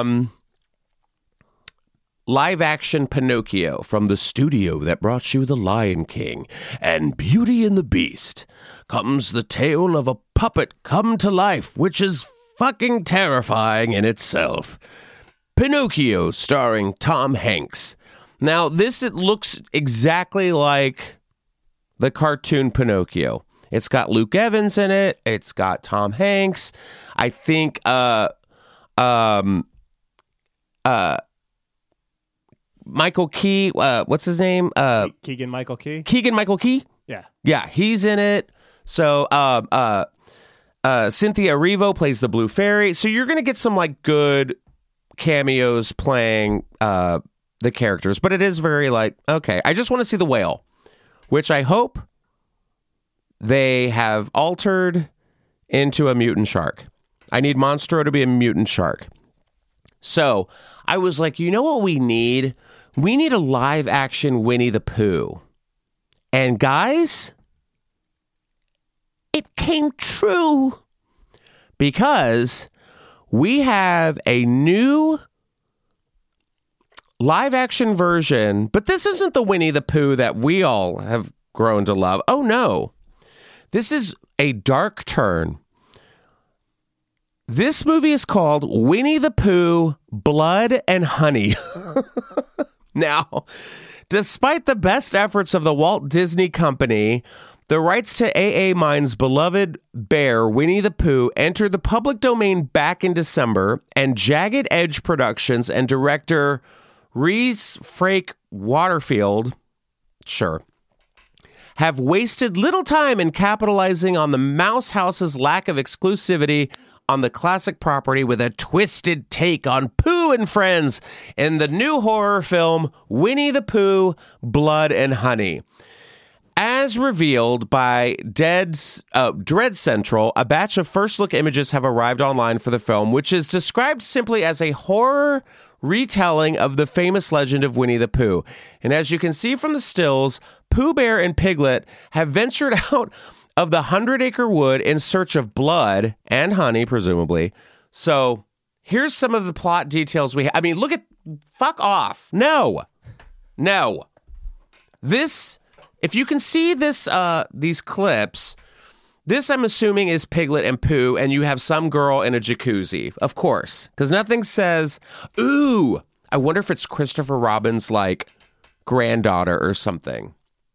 live-action Pinocchio from the studio that brought you The Lion King and Beauty and the Beast. Comes the tale of a puppet come to life, which is fucking terrifying in itself. Pinocchio, starring Tom Hanks. Now, it looks exactly like the cartoon Pinocchio. It's got Luke Evans in it. It's got Tom Hanks. I think Michael Key. What's his name? Keegan-Michael Key. Keegan-Michael Key. Yeah, he's in it. So, Cynthia Erivo plays the Blue Fairy. So you're gonna get some like good cameos playing the characters, but it is very like, okay, I just want to see the whale, which I hope they have altered into a mutant shark. I need Monstro to be a mutant shark. So I was like, you know what we need? We need a live action Winnie the Pooh. And guys, it came true because we have a new live-action version, but this isn't the Winnie the Pooh that we all have grown to love. Oh, no. This is a dark turn. This movie is called Winnie the Pooh, Blood and Honey. Now, despite the best efforts of the Walt Disney Company, the rights to A.A. Mine's beloved bear, Winnie the Pooh, entered the public domain back in December, and Jagged Edge Productions and director Rhys Frake Waterfield, have wasted little time in capitalizing on the Mouse House's lack of exclusivity on the classic property with a twisted take on Pooh and Friends in the new horror film Winnie the Pooh, Blood and Honey. As revealed by Dread Central, a batch of first-look images have arrived online for the film, which is described simply as a horror retelling of the famous legend of Winnie the Pooh. And as you can see from the stills, Pooh Bear and Piglet have ventured out of the 100-acre wood in search of blood and honey, presumably. So here's some of the plot details we have. I mean, look at... Fuck off. No. No. This, if you can see this, these clips, this I'm assuming is Piglet and Pooh, and you have some girl in a jacuzzi, of course, because nothing says, ooh, I wonder if it's Christopher Robin's, like, granddaughter or something.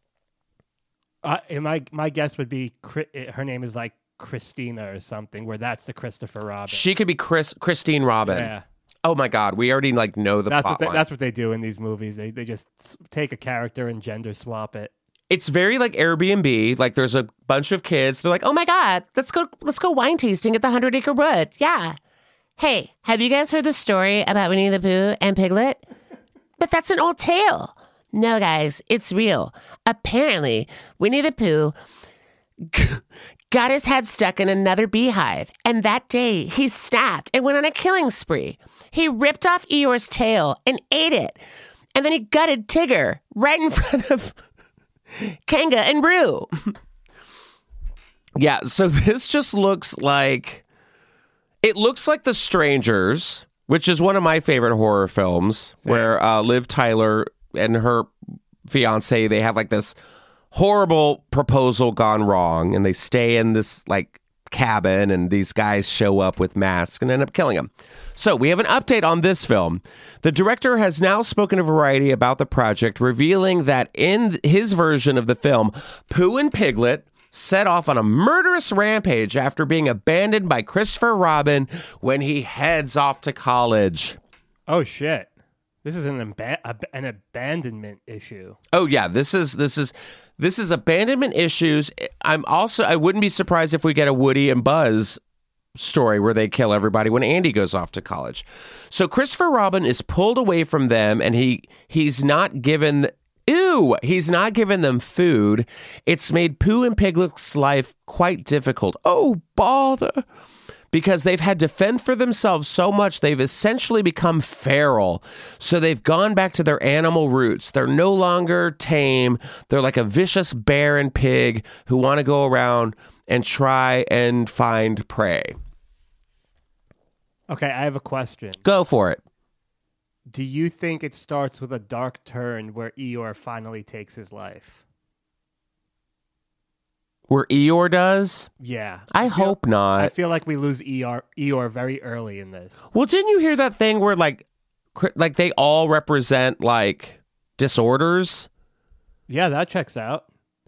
My guess would be her name is, like, Christina or something, where that's the Christopher Robin. She could be Christine Robin. Yeah. Oh my God, we already like know the plot line. That's what they do in these movies. They just take a character and gender swap it. It's very like Airbnb. Like there's a bunch of kids. They're like, oh my God, let's go wine tasting at the 100 Acre Wood. Yeah. Hey, have you guys heard the story about Winnie the Pooh and Piglet? But that's an old tale. No, guys, it's real. Apparently, Winnie the Pooh got his head stuck in another beehive, and that day he snapped and went on a killing spree. He ripped off Eeyore's tail and ate it, and then he gutted Tigger right in front of Kanga and Roo. Yeah, so this just looks like... It looks like The Strangers, which is one of my favorite horror films, where Liv Tyler and her fiance, they have like this horrible proposal gone wrong, and they stay in this like cabin, and these guys show up with masks and end up killing them. So we have an update on this film. The director has now spoken to Variety about the project, revealing that in his version of the film, Pooh and Piglet set off on a murderous rampage after being abandoned by Christopher Robin when he heads off to college. Oh shit. This is an abandonment issue. Oh yeah, this is abandonment issues. I wouldn't be surprised if we get a Woody and Buzz story where they kill everybody when Andy goes off to college. So Christopher Robin is pulled away from them, and he's not given them food. It's made Pooh and Piglet's life quite difficult. Oh, bother. Because they've had to fend for themselves so much, they've essentially become feral. So they've gone back to their animal roots. They're no longer tame. They're like a vicious bear and pig who want to go around and try and find prey. Okay, I have a question. Go for it. Do you think it starts with a dark turn where Eeyore finally takes his life? Where Eeyore does? Yeah. I hope not. I feel like we lose Eeyore very early in this. Well, didn't you hear that thing where like they all represent like disorders? Yeah, that checks out.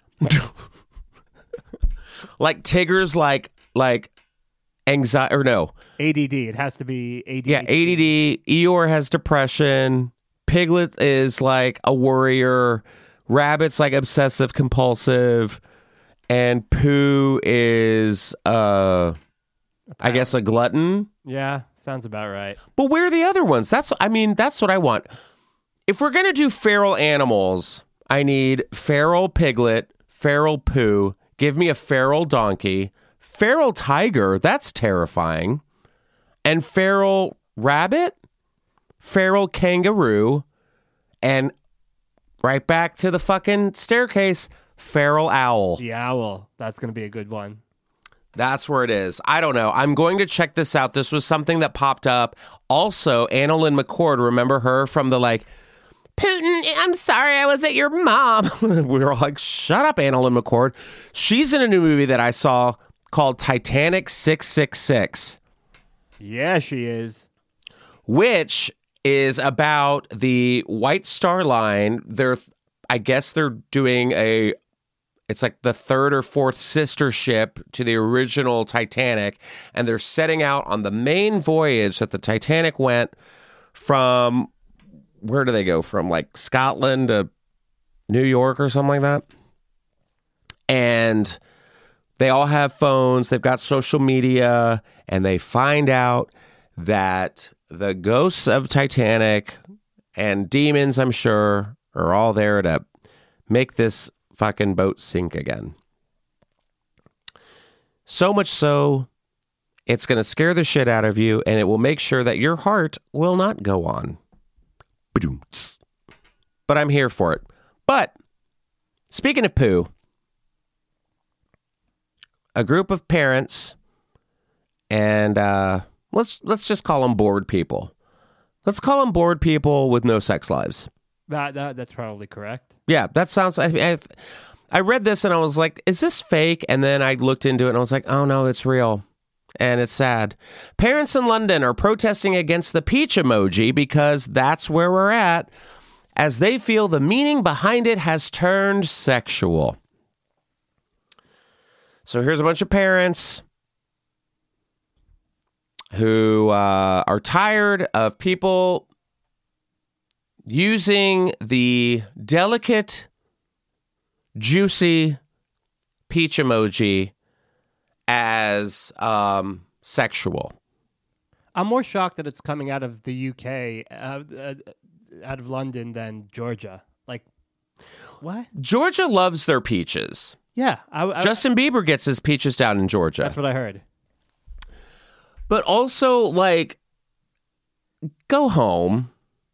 Like Tigger's like anxiety, or no. ADD. It has to be ADD. Yeah, ADD. Eeyore has depression. Piglet is like a worrier. Rabbit's like obsessive compulsive. And Pooh is, I guess, a glutton. Yeah, sounds about right. But where are the other ones? That's what I want. If we're going to do feral animals, I need feral Piglet, feral Pooh. Give me a feral donkey. Feral tiger, that's terrifying. And feral rabbit, feral kangaroo, and right back to the fucking staircase, feral owl. The owl. That's going to be a good one. That's where it is. I don't know. I'm going to check this out. This was something that popped up. Also, Annalyn McCord, remember her from the like, Putin, I'm sorry I was at your mom. We were all like, shut up, Annalyn McCord. She's in a new movie that I saw called Titanic 666. Yeah, she is. Which is about the White Star Line. I guess they're doing it's like the third or fourth sister ship to the original Titanic, and they're setting out on the main voyage that the Titanic went from. Where do they go from? Like Scotland to New York or something like that. And they all have phones. They've got social media, and they find out that the ghosts of Titanic and demons, I'm sure, are all there to make this fucking boat sink again. So much so, it's going to scare the shit out of you, and it will make sure that your heart will not go on. But I'm here for it. But speaking of Pooh, a group of parents and let's just call them bored people. Let's call them bored people with no sex lives. That's probably correct. Yeah, that sounds... I read this and I was like, is this fake? And then I looked into it and I was like, oh no, it's real. And it's sad. Parents in London are protesting against the peach emoji because that's where we're at, as they feel the meaning behind it has turned sexual. So here's a bunch of parents who are tired of people using the delicate, juicy peach emoji as sexual. I'm more shocked that it's coming out of the UK, out of London, than Georgia. Like, what? Georgia loves their peaches. Yeah. Justin Bieber gets his peaches down in Georgia. That's what I heard. But also, like, go home.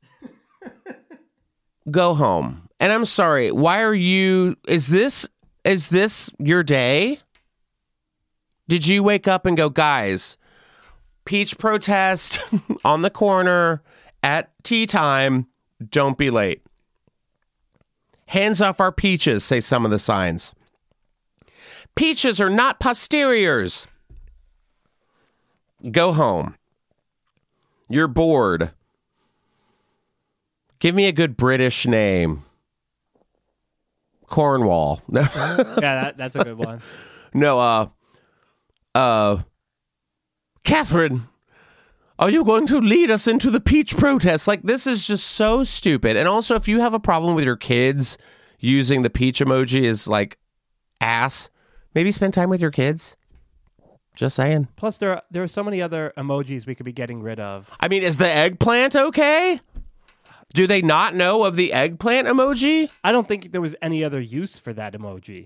Go home. And I'm sorry, why are you... Is this your day? Did you wake up and go, guys, peach protest on the corner at tea time, don't be late. Hands off our peaches, say some of the signs. Peaches are not posteriors. Go home. You're bored. Give me a good British name. Cornwall. Yeah, that's a good one. No, Catherine, are you going to lead us into the peach protest? Like, this is just so stupid. And also, if you have a problem with your kids using the peach emoji as, like, ass, maybe spend time with your kids. Just saying. Plus, there are so many other emojis we could be getting rid of. I mean, is the eggplant okay? Do they not know of the eggplant emoji? I don't think there was any other use for that emoji.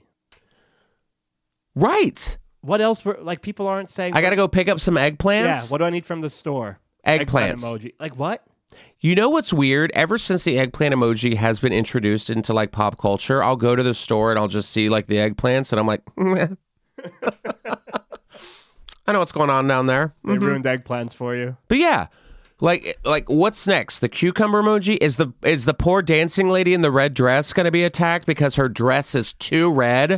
Right. What else were, like, people aren't saying... I got to go pick up some eggplants? Yeah, what do I need from the store? Eggplants. Eggplant emoji. Like, what? You know what's weird? Ever since the eggplant emoji has been introduced into, like, pop culture, I'll go to the store and I'll just see, like, the eggplants, and I'm like, I know what's going on down there. They ruined eggplants for you. But yeah, like what's next? The cucumber emoji? Is the poor dancing lady in the red dress going to be attacked because her dress is too red?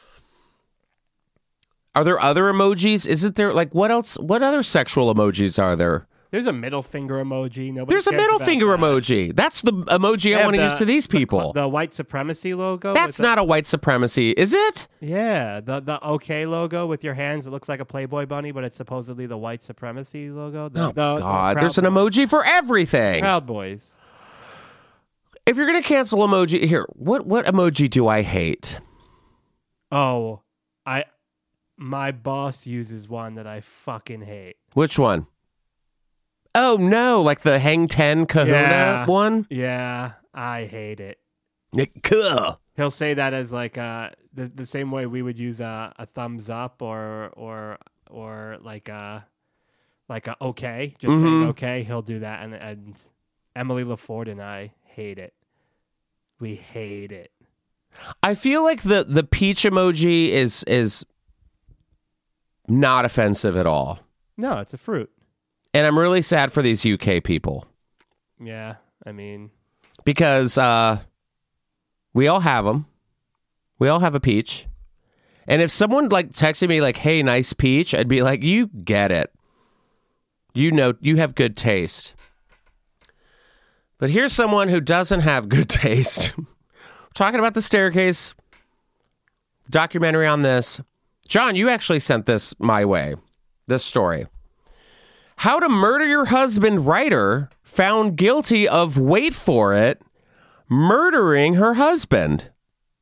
Are there other emojis? Isn't there, like, what else? What other sexual emojis are there? There's a middle finger emoji. There's a middle finger emoji. That's the emoji I want to use for these people. The white supremacy logo. That's not a white supremacy, is it? Yeah, the OK logo with your hands. It looks like a Playboy bunny, but it's supposedly the white supremacy logo. God, there's an emoji for everything. Proud Boys. If you're gonna cancel emoji, here, what emoji do I hate? Oh, my boss uses one that I fucking hate. Which one? Oh, no, like the Hang 10 Kahuna one? Yeah, I hate it. Cool. He'll say that as like the same way we would use a thumbs up or like a okay, just saying okay. He'll do that, and Emily LaFord and I hate it. We hate it. I feel like the peach emoji is not offensive at all. No, it's a fruit. And I'm really sad for these UK people. Yeah, I mean... Because we all have them. We all have a peach. And if someone, like, texted me, like, hey, nice peach, I'd be like, you get it. You know, you have good taste. But here's someone who doesn't have good taste. We're talking about The Staircase. Documentary on this. John, you actually sent this my way. This story. How to Murder Your Husband writer found guilty of, wait for it, murdering her husband.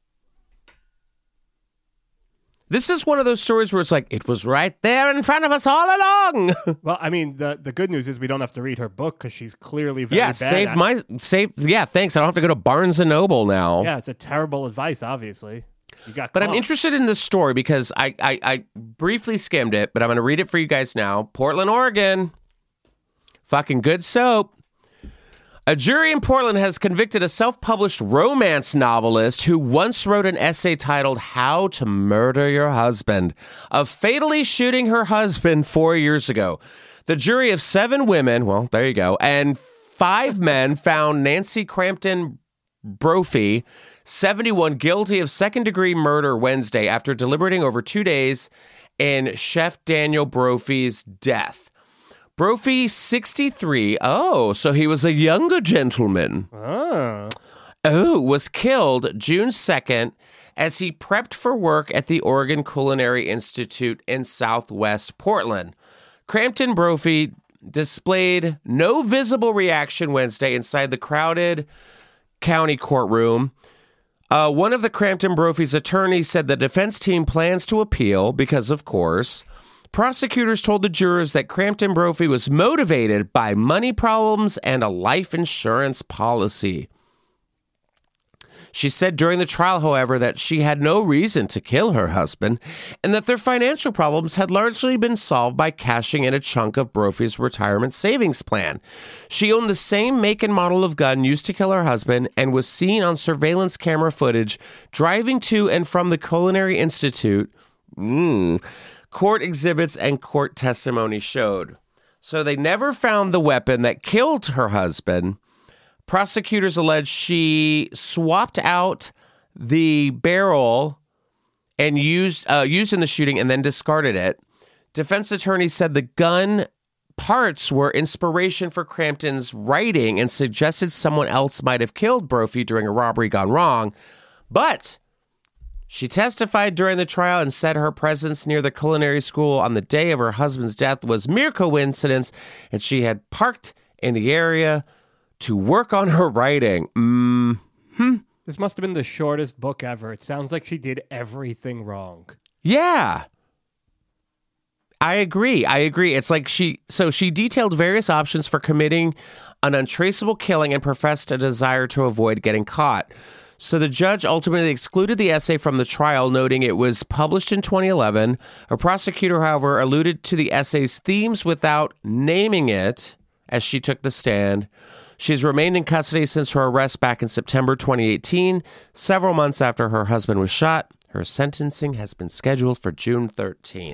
This is one of those stories where it's like, it was right there in front of us all along. Well, I mean, the good news is we don't have to read her book because she's clearly very bad. Yeah, thanks. I don't have to go to Barnes & Noble now. Yeah, it's a terrible advice, obviously. But I'm interested in this story because I briefly skimmed it, but I'm going to read it for you guys now. Portland, Oregon. Fucking good soap. A jury in Portland has convicted a self-published romance novelist who once wrote an essay titled How to Murder Your Husband of fatally shooting her husband 4 years ago. The jury of 7 women, well, there you go, and 5 men found Nancy Crampton Brophy, 71, guilty of second-degree murder Wednesday after deliberating over 2 days in Chef Daniel Brophy's death. Brophy, 63. Oh, so he was a younger gentleman. Was killed June 2nd as he prepped for work at the Oregon Culinary Institute in Southwest Portland. Crampton Brophy displayed no visible reaction Wednesday inside the crowded county courtroom. One of the Crampton Brophy's attorneys said the defense team plans to appeal because, of course, prosecutors told the jurors that Crampton Brophy was motivated by money problems and a life insurance policy. She said during the trial, however, that she had no reason to kill her husband and that their financial problems had largely been solved by cashing in a chunk of Brophy's retirement savings plan. She owned the same make and model of gun used to kill her husband and was seen on surveillance camera footage driving to and from the Culinary Institute. Court exhibits and court testimony showed. So they never found the weapon that killed her husband. Prosecutors allege she swapped out the barrel and used in the shooting and then discarded it. Defense attorneys said the gun parts were inspiration for Crampton's writing and suggested someone else might have killed Brophy during a robbery gone wrong. But she testified during the trial and said her presence near the culinary school on the day of her husband's death was mere coincidence, and she had parked in the area to work on her writing. This must have been the shortest book ever. It sounds like she did everything wrong. Yeah. I agree. It's like she detailed various options for committing an untraceable killing and professed a desire to avoid getting caught. So the judge ultimately excluded the essay from the trial, noting it was published in 2011. A prosecutor, however, alluded to the essay's themes without naming it as she took the stand. She's remained in custody since her arrest back in September 2018. Several months after her husband was shot, her sentencing has been scheduled for June 13th.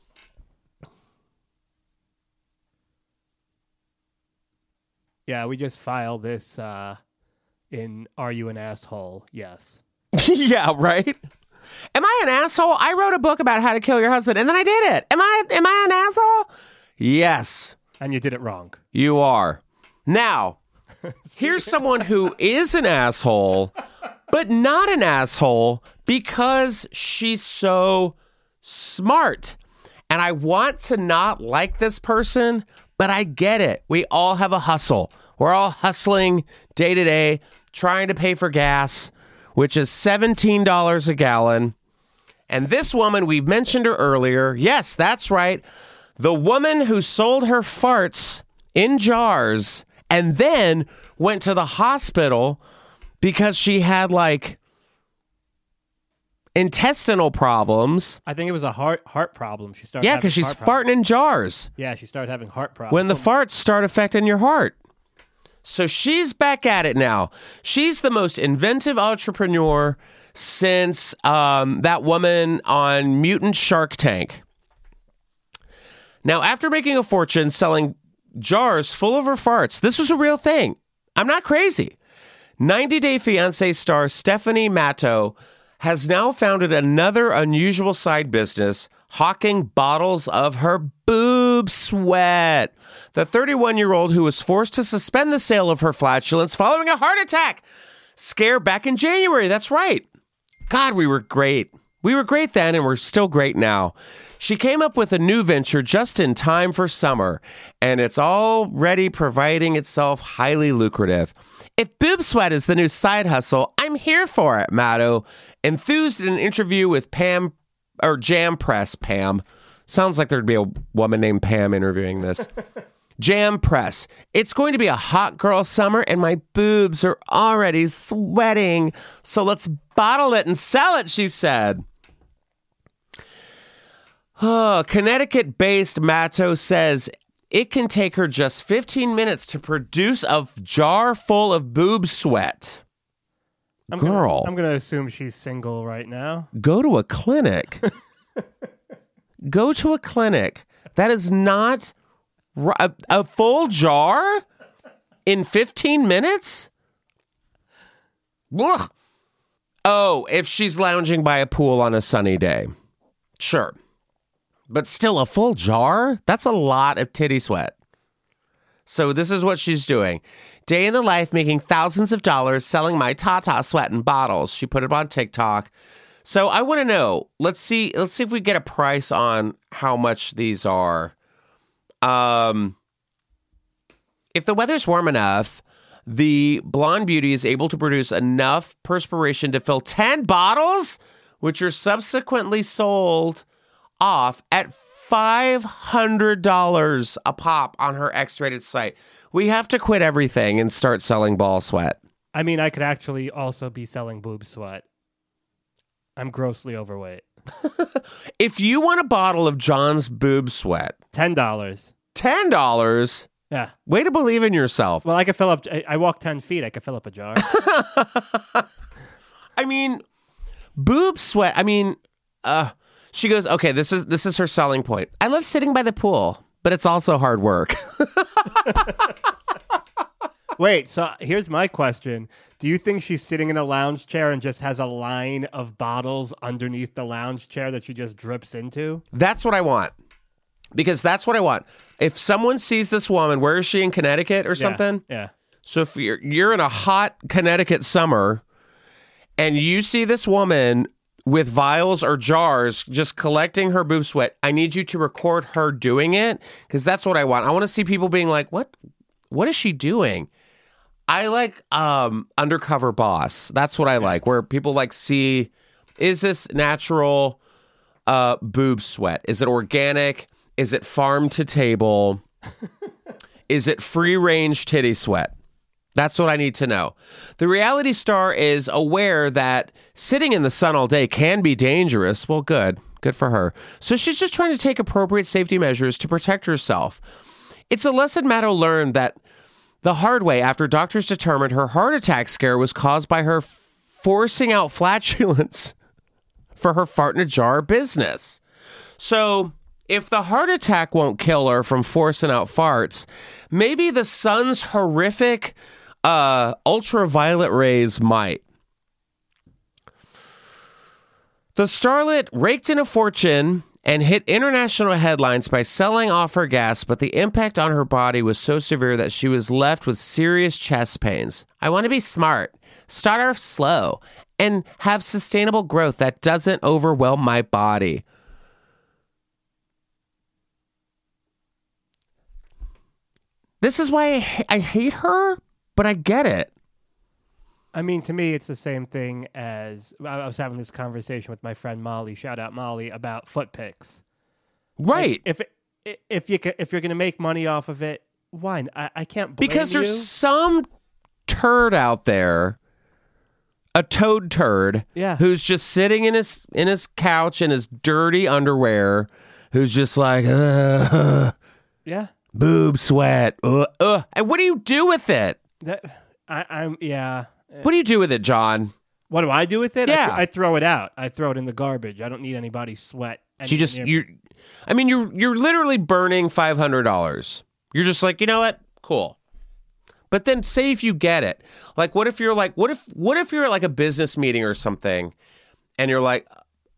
Yeah, we just filed this in Are You an Asshole? Yes. Yeah, right? Am I an asshole? I wrote a book about how to kill your husband, and then I did it. Am I an asshole? Yes. And you did it wrong. You are. Now, here's someone who is an asshole, but not an asshole because she's so smart. And I want to not like this person, but I get it. We all have a hustle. We're all hustling day to day, trying to pay for gas, which is $17 a gallon. And this woman, we've mentioned her earlier. Yes, that's right. The woman who sold her farts in jars and then went to the hospital because she had intestinal problems. I think it was a heart problem. She started. Yeah, because she's farting in jars. Yeah, she started having heart problems. When the farts start affecting your heart. So she's back at it now. She's the most inventive entrepreneur since that woman on Mutant Shark Tank. Now, after making a fortune selling jars full of her farts, this was a real thing. I'm not crazy. 90 Day Fiancé star Stephanie Matto has now founded another unusual side business, hawking bottles of her boob sweat. The 31-year-old who was forced to suspend the sale of her flatulence following a heart attack scare back in January. That's right. God, we were great. We were great then, and we're still great now. She came up with a new venture just in time for summer, and it's already providing itself highly lucrative. If boob sweat is the new side hustle, I'm here for it, Matto enthused in an interview with Pam, or Jam Press Pam. Sounds like there'd be a woman named Pam interviewing this. Jam Press. It's going to be a hot girl summer, and my boobs are already sweating. So let's bottle it and sell it, she said. Connecticut-based Matto says it can take her just 15 minutes to produce a jar full of boob sweat. I'm going to assume she's single right now. Go to a clinic. Go to a clinic. That is not a full jar in 15 minutes? Ugh. Oh, if she's lounging by a pool on a sunny day. Sure. But still, a full jar? That's a lot of titty sweat. So this is what she's doing. Day in the life, making thousands of dollars, selling my Tata sweat in bottles. She put it on TikTok. So I want to know, let's see if we get a price on how much these are. If the weather's warm enough, the blonde beauty is able to produce enough perspiration to fill 10 bottles, which are subsequently sold off at $500 a pop on her X-rated site. We have to quit everything and start selling ball sweat. I mean, I could actually also be selling boob sweat. I'm grossly overweight. If you want a bottle of John's boob sweat, $10. $10? Yeah. Way to believe in yourself. Well, I could fill up, I walk 10 feet. I could fill up a jar. I mean, boob sweat. I mean, she goes, okay, this is her selling point. I love sitting by the pool, but it's also hard work. Wait, so here's my question. Do you think she's sitting in a lounge chair and just has a line of bottles underneath the lounge chair that she just drips into? That's what I want. Because that's what I want. If someone sees this woman, where is she, in Connecticut or something? Yeah. So if you're in a hot Connecticut summer and you see this woman with vials or jars just collecting her boob sweat, I need you to record her doing it, because that's what I want. I want to see people being like, what is she doing? I like Undercover Boss. That's what I like, where people like see, is this natural boob sweat? Is it organic? Is it farm to table? Is it free range titty sweat? That's what I need to know. The reality star is aware that sitting in the sun all day can be dangerous. Well, good for her. So she's just trying to take appropriate safety measures to protect herself. It's a lesson Maddo learned that the hard way after doctors determined her heart attack scare was caused by her forcing out flatulence for her fart in a jar business. So if the heart attack won't kill her from forcing out farts, maybe the sun's horrific ultraviolet rays might. The starlet raked in a fortune and hit international headlines by selling off her gas, but the impact on her body was so severe that she was left with serious chest pains. I want to be smart, start off slow, and have sustainable growth that doesn't overwhelm my body. This is why I hate her, but I get it. I mean, to me, it's the same thing as I was having this conversation with my friend Molly. Shout out Molly, about foot pics. Right. Like, if you're gonna make money off of it, why? I can't blame because you. There's some turd out there, a toad turd, who's just sitting in his couch in his dirty underwear, who's just like, yeah. Boob sweat. And what do you do with it? What do you do with it, John? What do I do with it? Yeah. I throw it out. I throw it in the garbage. I don't need anybody's sweat. You're literally burning $500. You're just like, you know what? Cool. But then say if you get it. Like, what if you're at like a business meeting or something and you're like,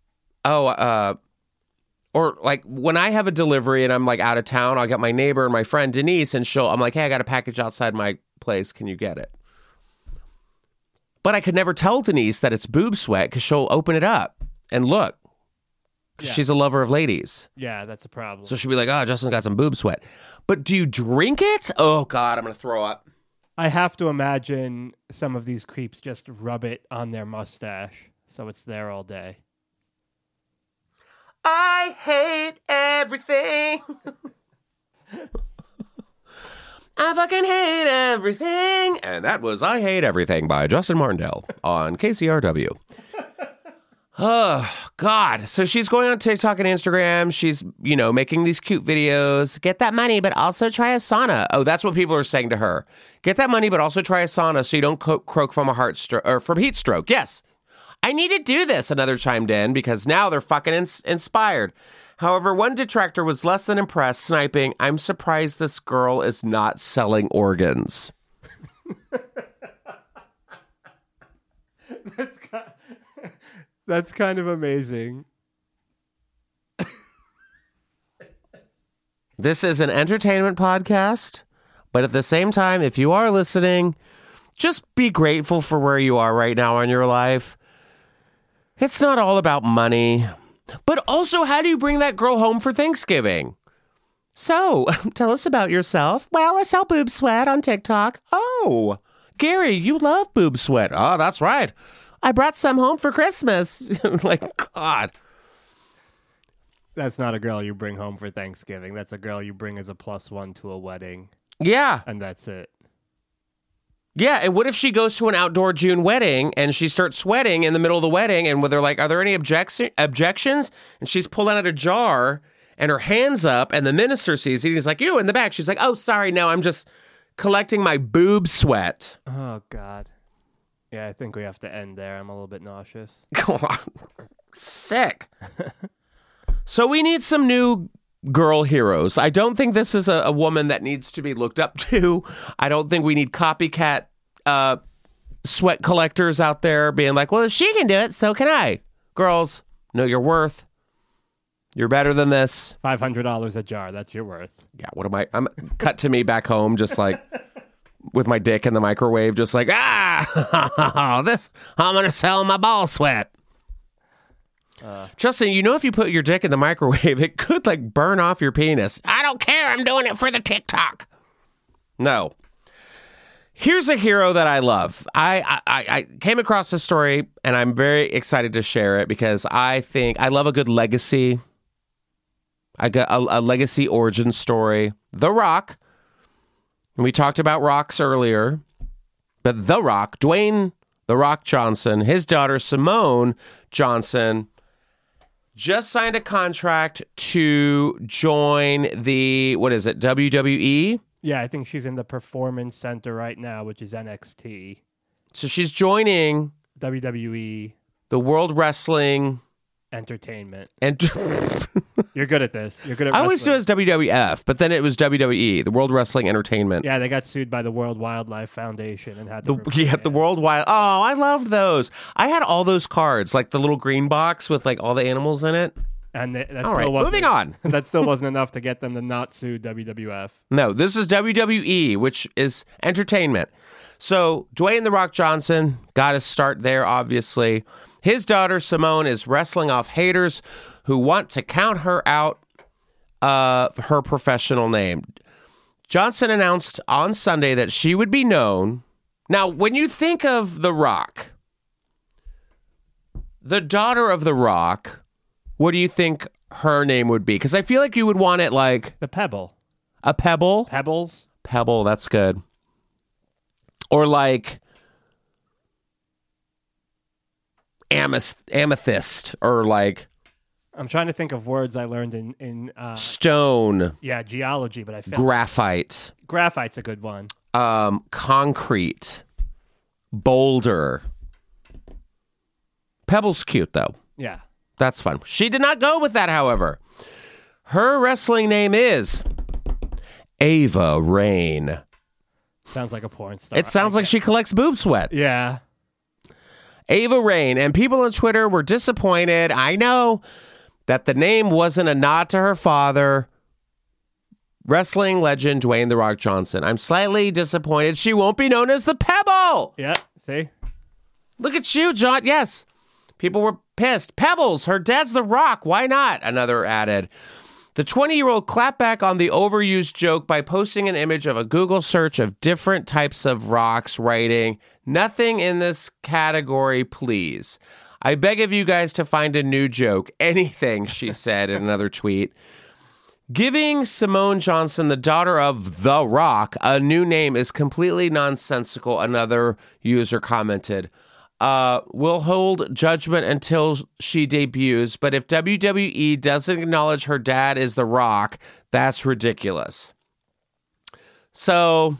or like when I have a delivery and I'm like out of town, I'll get my neighbor and my friend Denise, and I'm like, hey, I got a package outside my place. Can you get it? But I could never tell Denise that it's boob sweat because she'll open it up and look. Yeah. She's a lover of ladies. Yeah, that's a problem. So she'll be like, oh, Justin got some boob sweat. But do you drink it? Oh, God, I'm going to throw up. I have to imagine some of these creeps just rub it on their mustache so it's there all day. I hate everything. I fucking hate everything. And that was I Hate Everything by Justin Martindale on KCRW. Oh, God. So she's going on TikTok and Instagram. She's, making these cute videos. Get that money, but also try a sauna. Oh, that's what people are saying to her. Get that money, but also try a sauna so you don't croak from a heart stroke or from heat stroke. Yes. I need to do this, another chimed in, because now they're fucking inspired. However, one detractor was less than impressed, sniping, I'm surprised this girl is not selling organs. That's kind of amazing. This is an entertainment podcast, but at the same time, if you are listening, just be grateful for where you are right now in your life. It's not all about money, but also how do you bring that girl home for Thanksgiving? So, tell us about yourself. Well, I sell boob sweat on TikTok. Oh, Gary, you love boob sweat. Oh, that's right. I brought some home for Christmas. Like, God. That's not a girl you bring home for Thanksgiving. That's a girl you bring as a +1 to a wedding. Yeah. And that's it. Yeah, and what if she goes to an outdoor June wedding and she starts sweating in the middle of the wedding and they're like, are there any objections? And she's pulling out a jar and her hand's up and the minister sees it. He's like, you in the back. She's like, oh, sorry, no, I'm just collecting my boob sweat. Oh, God. Yeah, I think we have to end there. I'm a little bit nauseous. Sick. So we need some new girl heroes. I don't think this is a woman that needs to be looked up to. I don't think we need copycat sweat collectors out there being like, well, if she can do it, so can I. Girls, know your worth. You're better than this. $500 a jar. That's your worth. Yeah, what am I? I'm cut to me back home, just like with my dick in the microwave, just like, this, I'm going to sell my ball sweat. Justin, you know if you put your dick in the microwave, it could like burn off your penis. I don't care. I'm doing it for the TikTok. No. Here's a hero that I love. I came across this story, and I'm very excited to share it because I think I love a good legacy. I got a legacy origin story. The Rock. And we talked about rocks earlier. But The Rock, Dwayne The Rock Johnson, his daughter Simone Johnson, just signed a contract to join the, what is it, WWE? Yeah, I think she's in the Performance Center right now, which is NXT. So she's joining WWE. The World Wrestling Entertainment. And You're good at this. You're good at I always knew wrestling. it was WWF, but then it was WWE, the World Wrestling Entertainment. Yeah, they got sued by the World Wildlife Foundation and had to the World Wild. Oh, I loved those. I had all those cards, like the little green box with like all the animals in it. And that all right, moving on. That still wasn't enough to get them to not sue WWF. No, this is WWE, which is entertainment. So Dwayne The Rock Johnson got to start there, obviously. His daughter Simone is wrestling off haters who want to count her out her professional name. Johnson announced on Sunday that she would be known. Now, when you think of The Rock, the daughter of The Rock, what do you think her name would be? Because I feel like you would want it like... The Pebble. A Pebble? Pebbles? Pebble, that's good. Or like... Amethyst, or like... I'm trying to think of words I learned in stone. Yeah, geology, but I feel graphite. Graphite's a good one. Concrete. Boulder. Pebble's cute, though. Yeah. That's fun. She did not go with that, however. Her wrestling name is Ava Raine. Sounds like a porn star. It sounds like she collects boob sweat. Yeah. Ava Raine, and people on Twitter were disappointed. I know that the name wasn't a nod to her father, wrestling legend Dwayne The Rock Johnson. I'm slightly disappointed she won't be known as the Pebble. Yeah, see? Look at you, John. Yes. People were pissed. Pebbles, her dad's The Rock. Why not? Another added. The 20-year-old clapped back on the overused joke by posting an image of a Google search of different types of rocks, writing, "Nothing in this category, please. I beg of you guys to find a new joke. Anything," she said in another tweet. Giving Simone Johnson, the daughter of The Rock, a new name is completely nonsensical, another user commented. We'll hold judgment until she debuts, but if WWE doesn't acknowledge her dad is The Rock, that's ridiculous. So,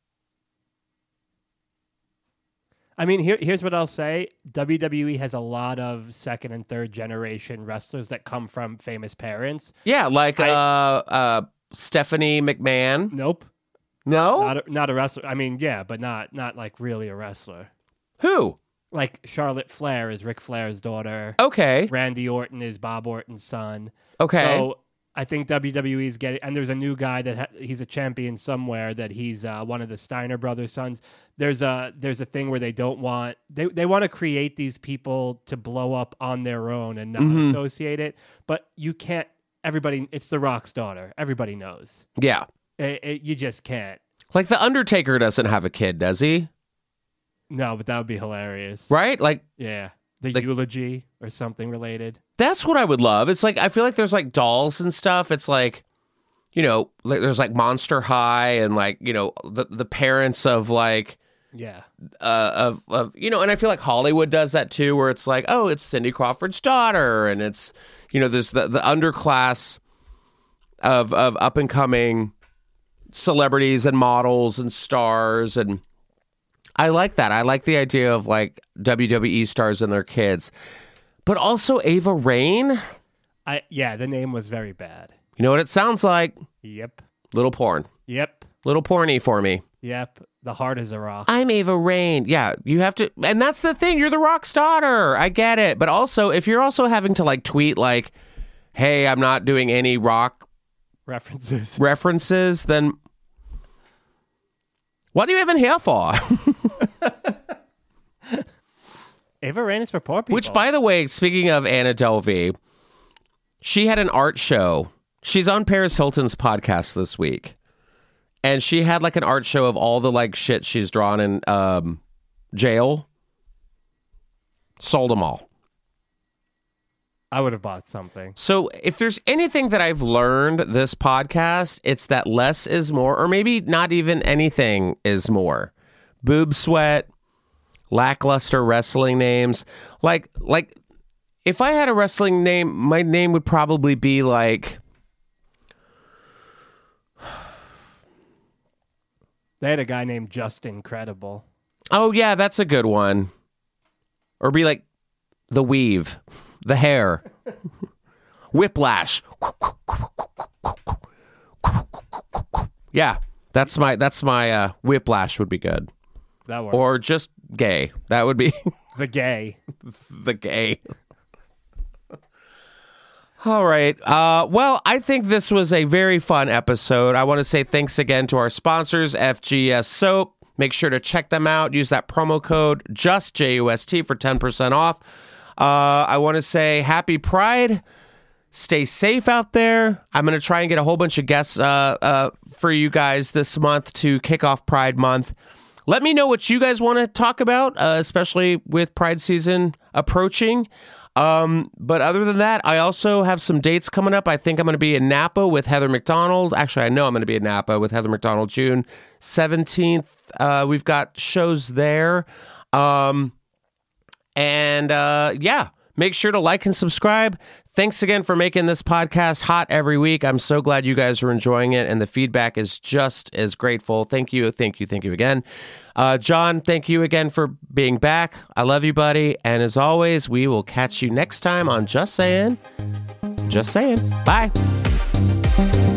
I mean, here's what I'll say. WWE has a lot of second and third generation wrestlers that come from famous parents. Yeah, like Stephanie McMahon. Nope. No? Not a wrestler. I mean, yeah, but not like really a wrestler. Who? Like Charlotte Flair is Ric Flair's daughter. Okay. Randy Orton is Bob Orton's son. Okay. So I think WWE's getting, and there's a new guy that he's a champion somewhere that he's one of the Steiner brothers' sons. There's a thing where they don't want they want to create these people to blow up on their own and not associate it, but you can't. Everybody, it's The Rock's daughter. Everybody knows. Yeah. You just can't. Like The Undertaker doesn't have a kid, does he? No, but that would be hilarious. Right? Like, yeah. The eulogy or something related. That's what I would love. It's like, I feel like there's like dolls and stuff. It's like, you know, like there's like Monster High and like, you know, the parents of like, yeah, of you know, and I feel like Hollywood does that too, where it's like, oh, it's Cindy Crawford's daughter, and it's, you know, there's the underclass of up and coming celebrities and models and stars, and I like that. I like the idea of like WWE stars and their kids, but also Ava Raine. The name was very bad. You know what it sounds like? Yep. Little porn. Yep. Little porny for me. Yep. The heart is a rock. I'm Ava Raine. Yeah, you have to, and that's the thing. You're The Rock's daughter. I get it, but also if you're also having to like tweet like, "Hey, I'm not doing any Rock references," then what are you even here for? Ava Raine is for poor people. Which, by the way, speaking of Anna Delvey, she had an art show. She's on Paris Hilton's podcast this week. And she had like an art show of all the like shit she's drawn in jail. Sold them all. I would have bought something. So if there's anything that I've learned this podcast, it's that less is more, or maybe not even anything is more. Boob sweat, lackluster wrestling names. Like if I had a wrestling name, my name would probably be like, they had a guy named Just Incredible. oh yeah, that's a good one. Or be like The Weave, The Hair, Whiplash. Yeah, that's my Whiplash would be good. That works. Or just gay. That would be The Gay. The Gay. All right. Well, I think this was a very fun episode. I want to say thanks again to our sponsors, FGS Soap. Make sure to check them out. Use that promo code JUST for 10% off. I want to say happy Pride. Stay safe out there. I'm going to try and get a whole bunch of guests for you guys this month to kick off Pride Month. Let me know what you guys want to talk about, especially with Pride season approaching. But other than that, I also have some dates coming up. I think I'm going to be in Napa with Heather McDonald. Actually, I know I'm going to be in Napa with Heather McDonald June 17th. We've got shows there. Make sure to like and subscribe. Thanks again for making this podcast hot every week. I'm so glad you guys are enjoying it, and the feedback is just as grateful. Thank you again. John, thank you again for being back. I love you, buddy. And as always, we will catch you next time on Just Saying. Just Saying. Bye.